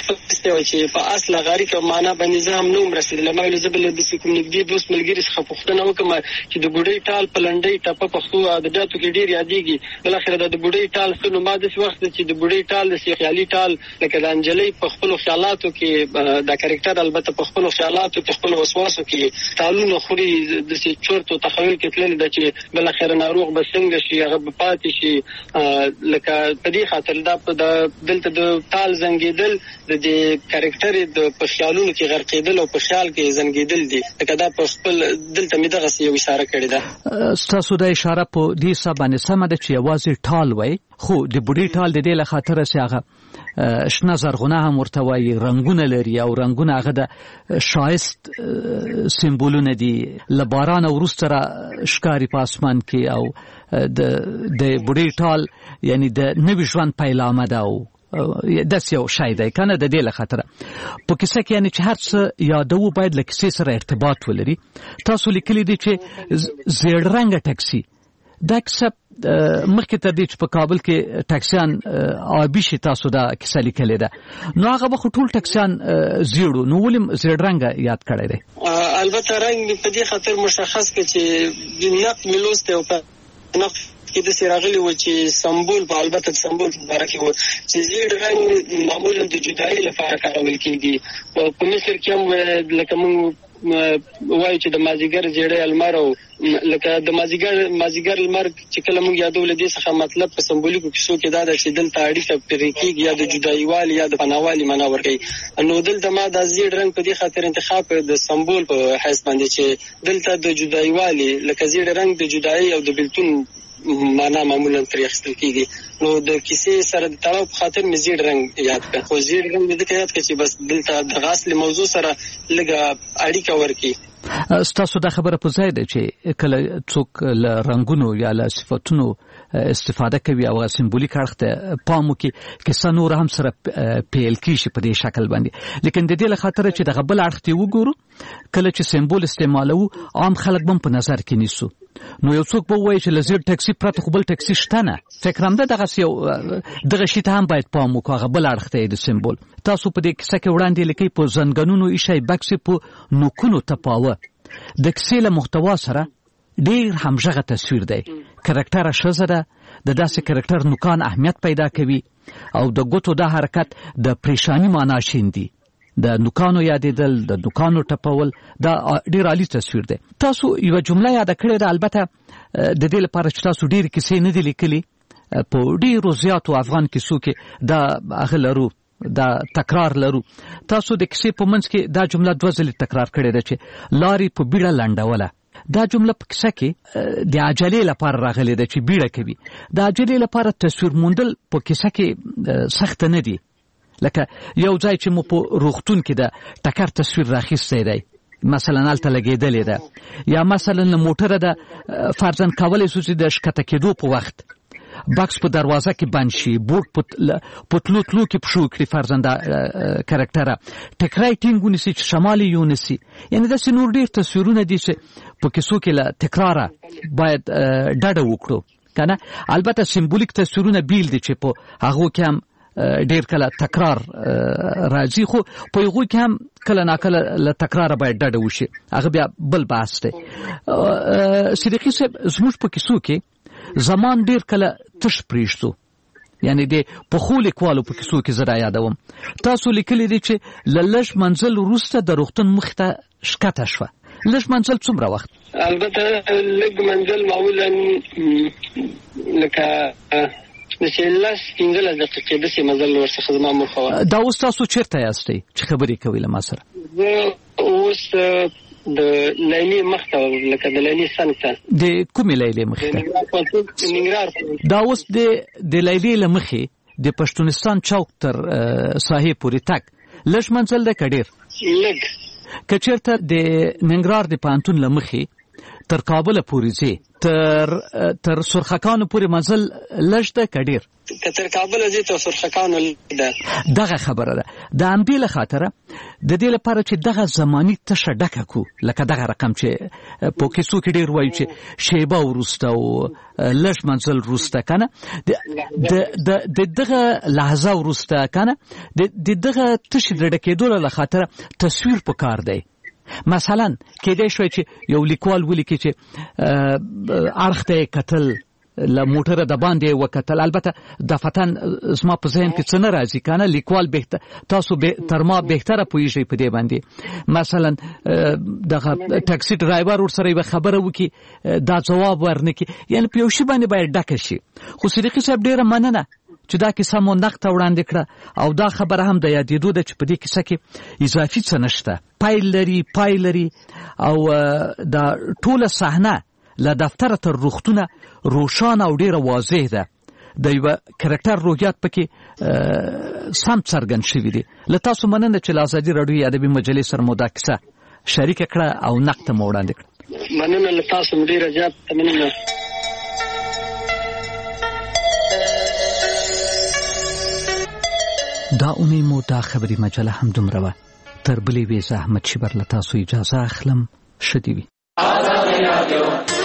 چې په اصل غاری کې معنا باندې زه هم نوم رسیدل ما له زبل د کوم نږدې دوست ملګری څخه پوښتنه وکم چې د بوډۍ ټال په لنډۍ ټاپه پښتو ادبیاتو کې ډیر یادېږي بل اخر د بوډۍ ټال څنو ما د وخت چې د بوډۍ ټال د خیالي ټال لکه د انجلۍ په خپل خیالاتو کې د کریکټر البته په خپل خیالاتو په خپل وسواسو کې تالونه خوري د چورتو تخیل کې تلل د چې بل اخر ناروغ بسنګ شي هغه پاتې شي لکه په دې خاطر دا دلته د ټال زنګیدل د کریکټر د په خیالونو کې غرقېدل او په خیال کې زنګیدل دي لکه دا په خپل دلته مې دغه یو اشاره کړې ده تاسو د اشاره په دې سبانه سم ده چې یوازې ټال وای خو د بوډۍ ټال د دې له خاطر سیاغه شنه زرغونه هم ورته وایي رنگونه لري او رنگونه هغه د شایست سمبولونه دي لباران وروسته را ښکاری په اسمان کې او د بوډۍ ټال یعنی د نوي ژوند پیلامه ده او داس یو شای دی کنه د دې له خاطر په کیسه کې یعنی چې هر څه یادو باید له کیسې سره ارتباط ولري تاسو لیکلي دي چې زیړ رنګه ټاکسي دا کیسه مخکې ته دي چې په کابل کې ټاکسیان آبي شي تاسو دا کیسه لیکلې ده نو هغه به ټول ټاکسیان زیړو نو ولې زیړ رنګه یاد کړی دی البته رنګ په دې خاطر مشخص کې چې د نقد ملوسته او نقد کې د سراغلي و چې سمبول په البته سمبول په اړه کې و چې زیړ رنګ معمولا د جدایي لپاره کارول کېږي او په مصر کې هم لکه موږ وایي چې د مازیګر زیړی المر او لکه د مازیګر المر چې کله موږ یادول دي څخه مطلب په سمبولیکو کیسو کې دا د چې دلته اړیکه پرې کېږي یا د جدایي والی یا د پناهوالي معنا ورکوي نو دلته ما د زیړ رنګ په دې خاطر انتخاب د سمبول په حیث باندې چې دلته د جدایي والی لکه زیړ رنګ د جدایي او د بلتون معنا معمولا پرې اخیستل کېږي نو د کیسې سره د تړاو په خاطر مې زیړ رنګ یاد کړ خو زیړ رنګ مې ځکه یاد کړ چې بس دلته د غاصل موضوع سره لږه اړیکه ورکړي ستاسو دا خبره په ځای ده چې کله څوک له رنگونو یا له صفاتونو استفاده کوي او سمبولیک اړخ ته پام وکړي کیسه نور هم سره پیل کیږي په دې شکل باندې لیکن د دې له خاطر چې د غبل اړخ ته وګورو کله چې سمبول استعمالو عام خلک هم په نظر کې نیسو نو یو څوک به وایي چې لزیر ټاکسي پرته خو بل ټاکسي شته نه فکر هم ده دغه شي ته هم باید پام وکړو هغه بل اړخ ته د سمبول تاسو په دې کیسه کې وړاندې لیکئ په زنګنونو ایشي بکسې په نوکونو تپاوه د کیسې له محتوا سره ډیر همغږه تصویر دی کرکټر ښځه ده د داسې کرکټر نوکان اهمیت پیدا کوي او د ګوتو د حرکت د پریشانی معنا شیندي د نوکانو یادېدل د نوکانو ټپول دا ډیر عالی تصویر دی تاسو یو جمله یاد کړئ دا البته د دې لپاره چې تاسو ډیر کیسې نه دي لیکلي په ډیرو زیاتو افغان کیسو کې دا اغلرو دا تکرار لرو تاسو د کیسې په منځ کې دا جمله دوه ځله تکرار کړې ده چې لاري په بیړه لنډوله دا جمله په کیسه کې د عجلې لپاره راغلې ده چې بیړه کوي د عجلې لپاره تصویر موندل په کیسه کې سخت نه دي لکه یو ځای چې مو په روغتون کې د ټکر تصویر راخیستی دی مثلا هلته لګېدلې ده یا مثلا موټره د فرضاً کولی شو چې د ښکته کېدو په وخت بکس په دروازه کې بند شي بوټ په تلو کې پښو کړي فرضاً د کرکټره ټکری ټینګ ونیسي چې شمالي یونیسي یعنی داسې نور ډېر تصویرونه دي چې په کیسو کې له تکراره باید ډډه وکړو که نه البته سمبولیک تصویرونه بیل دي چې په هغو کې هم ډیر کله تکرار راځي خو په یو کې هم کله ناکله له تکرار باید ډډه وشي هغه بیا بل بحث دی صدیقي صاحب زموږ په کیسو کې زمان ډیر کله تش پریښتو یعنی د پخو لیکوالو په کیسو کې زړه یادوم تاسو لیکلي دي چې لږ منزل وروسته د روغتون مخ ته ښکته شوه لږ منزل څومره وخت البته لږ منزل معمولا لکه نشیلاس 15 دقیقې د سیمه مزل ورڅخه زما مخه دا اوس تاسو چیرته یاستئ چې خبرې کوي له ما سره اوس د لیلی مخته لکه د لیلی څنګه د کومې لیلی مخته دا اوس د لیلی لمخې د پښتونستان چوک تر ساحې پورې تک لږ منزل د کډیر لږ کچیرته د ننګرهار د پانتون لمخې تر کابل پورې ځي تر سرخکانو پورې منزل لږ ده کډیر تر کابل ځي تر سرخکانو ده دغه خبره ده د همدې له خاطره د دې لپاره چې دغه زماني تشه ډکه کو لکه دغه رقم چې په کیسو کې ډیر وایي چې شیبه ورسته او لږ منزل ورسته کنه د دغه لحظه ورسته کنه د دغه تشه د ډکېدو له خاطر تصویر پکار دی. مثلا کېدای شوی چې یو لیکوال ولیکي چې اړخ ته کتل له موټره د باندې وکتل، البته د فتن زما په ذهن کې څه نه راځي کنه، لیکوال تاسو تر ما بهتره پوهیږئ په دې باندې. مثلا دغه ټاکسي ډرایور ورسره یوه خبره وکړي دا ځواب ورنکړي، یعنې په یو شي باندې باید ډکه شي. خو صدیقي صاحب ډېره مننه چې دا کیسه مو نقد ته وړاندې کړه او دا خبره هم د یادېدو ده چې په دې کیسه کې اضافي څه نشته، پای لري او دا ټوله صحنه له دفتره تر روغتونه روښانه او ډیره واضح ده. د یوه کرکټر روحیات پکې سم څرګند شوي دي. له تاسو مننه چې له ازادي راډیو ادبي مجلې سره مو دا کیسه شریکه کړه او نقد ته مو وړاندې کړه. مننه له تاسو ډیره زیات مننه. دا اونۍ مو دا خبري مجله هم دومره وه. تر بلې وې زه احمد شیبر له تاسو اجازه اخلم. ښه دې وي.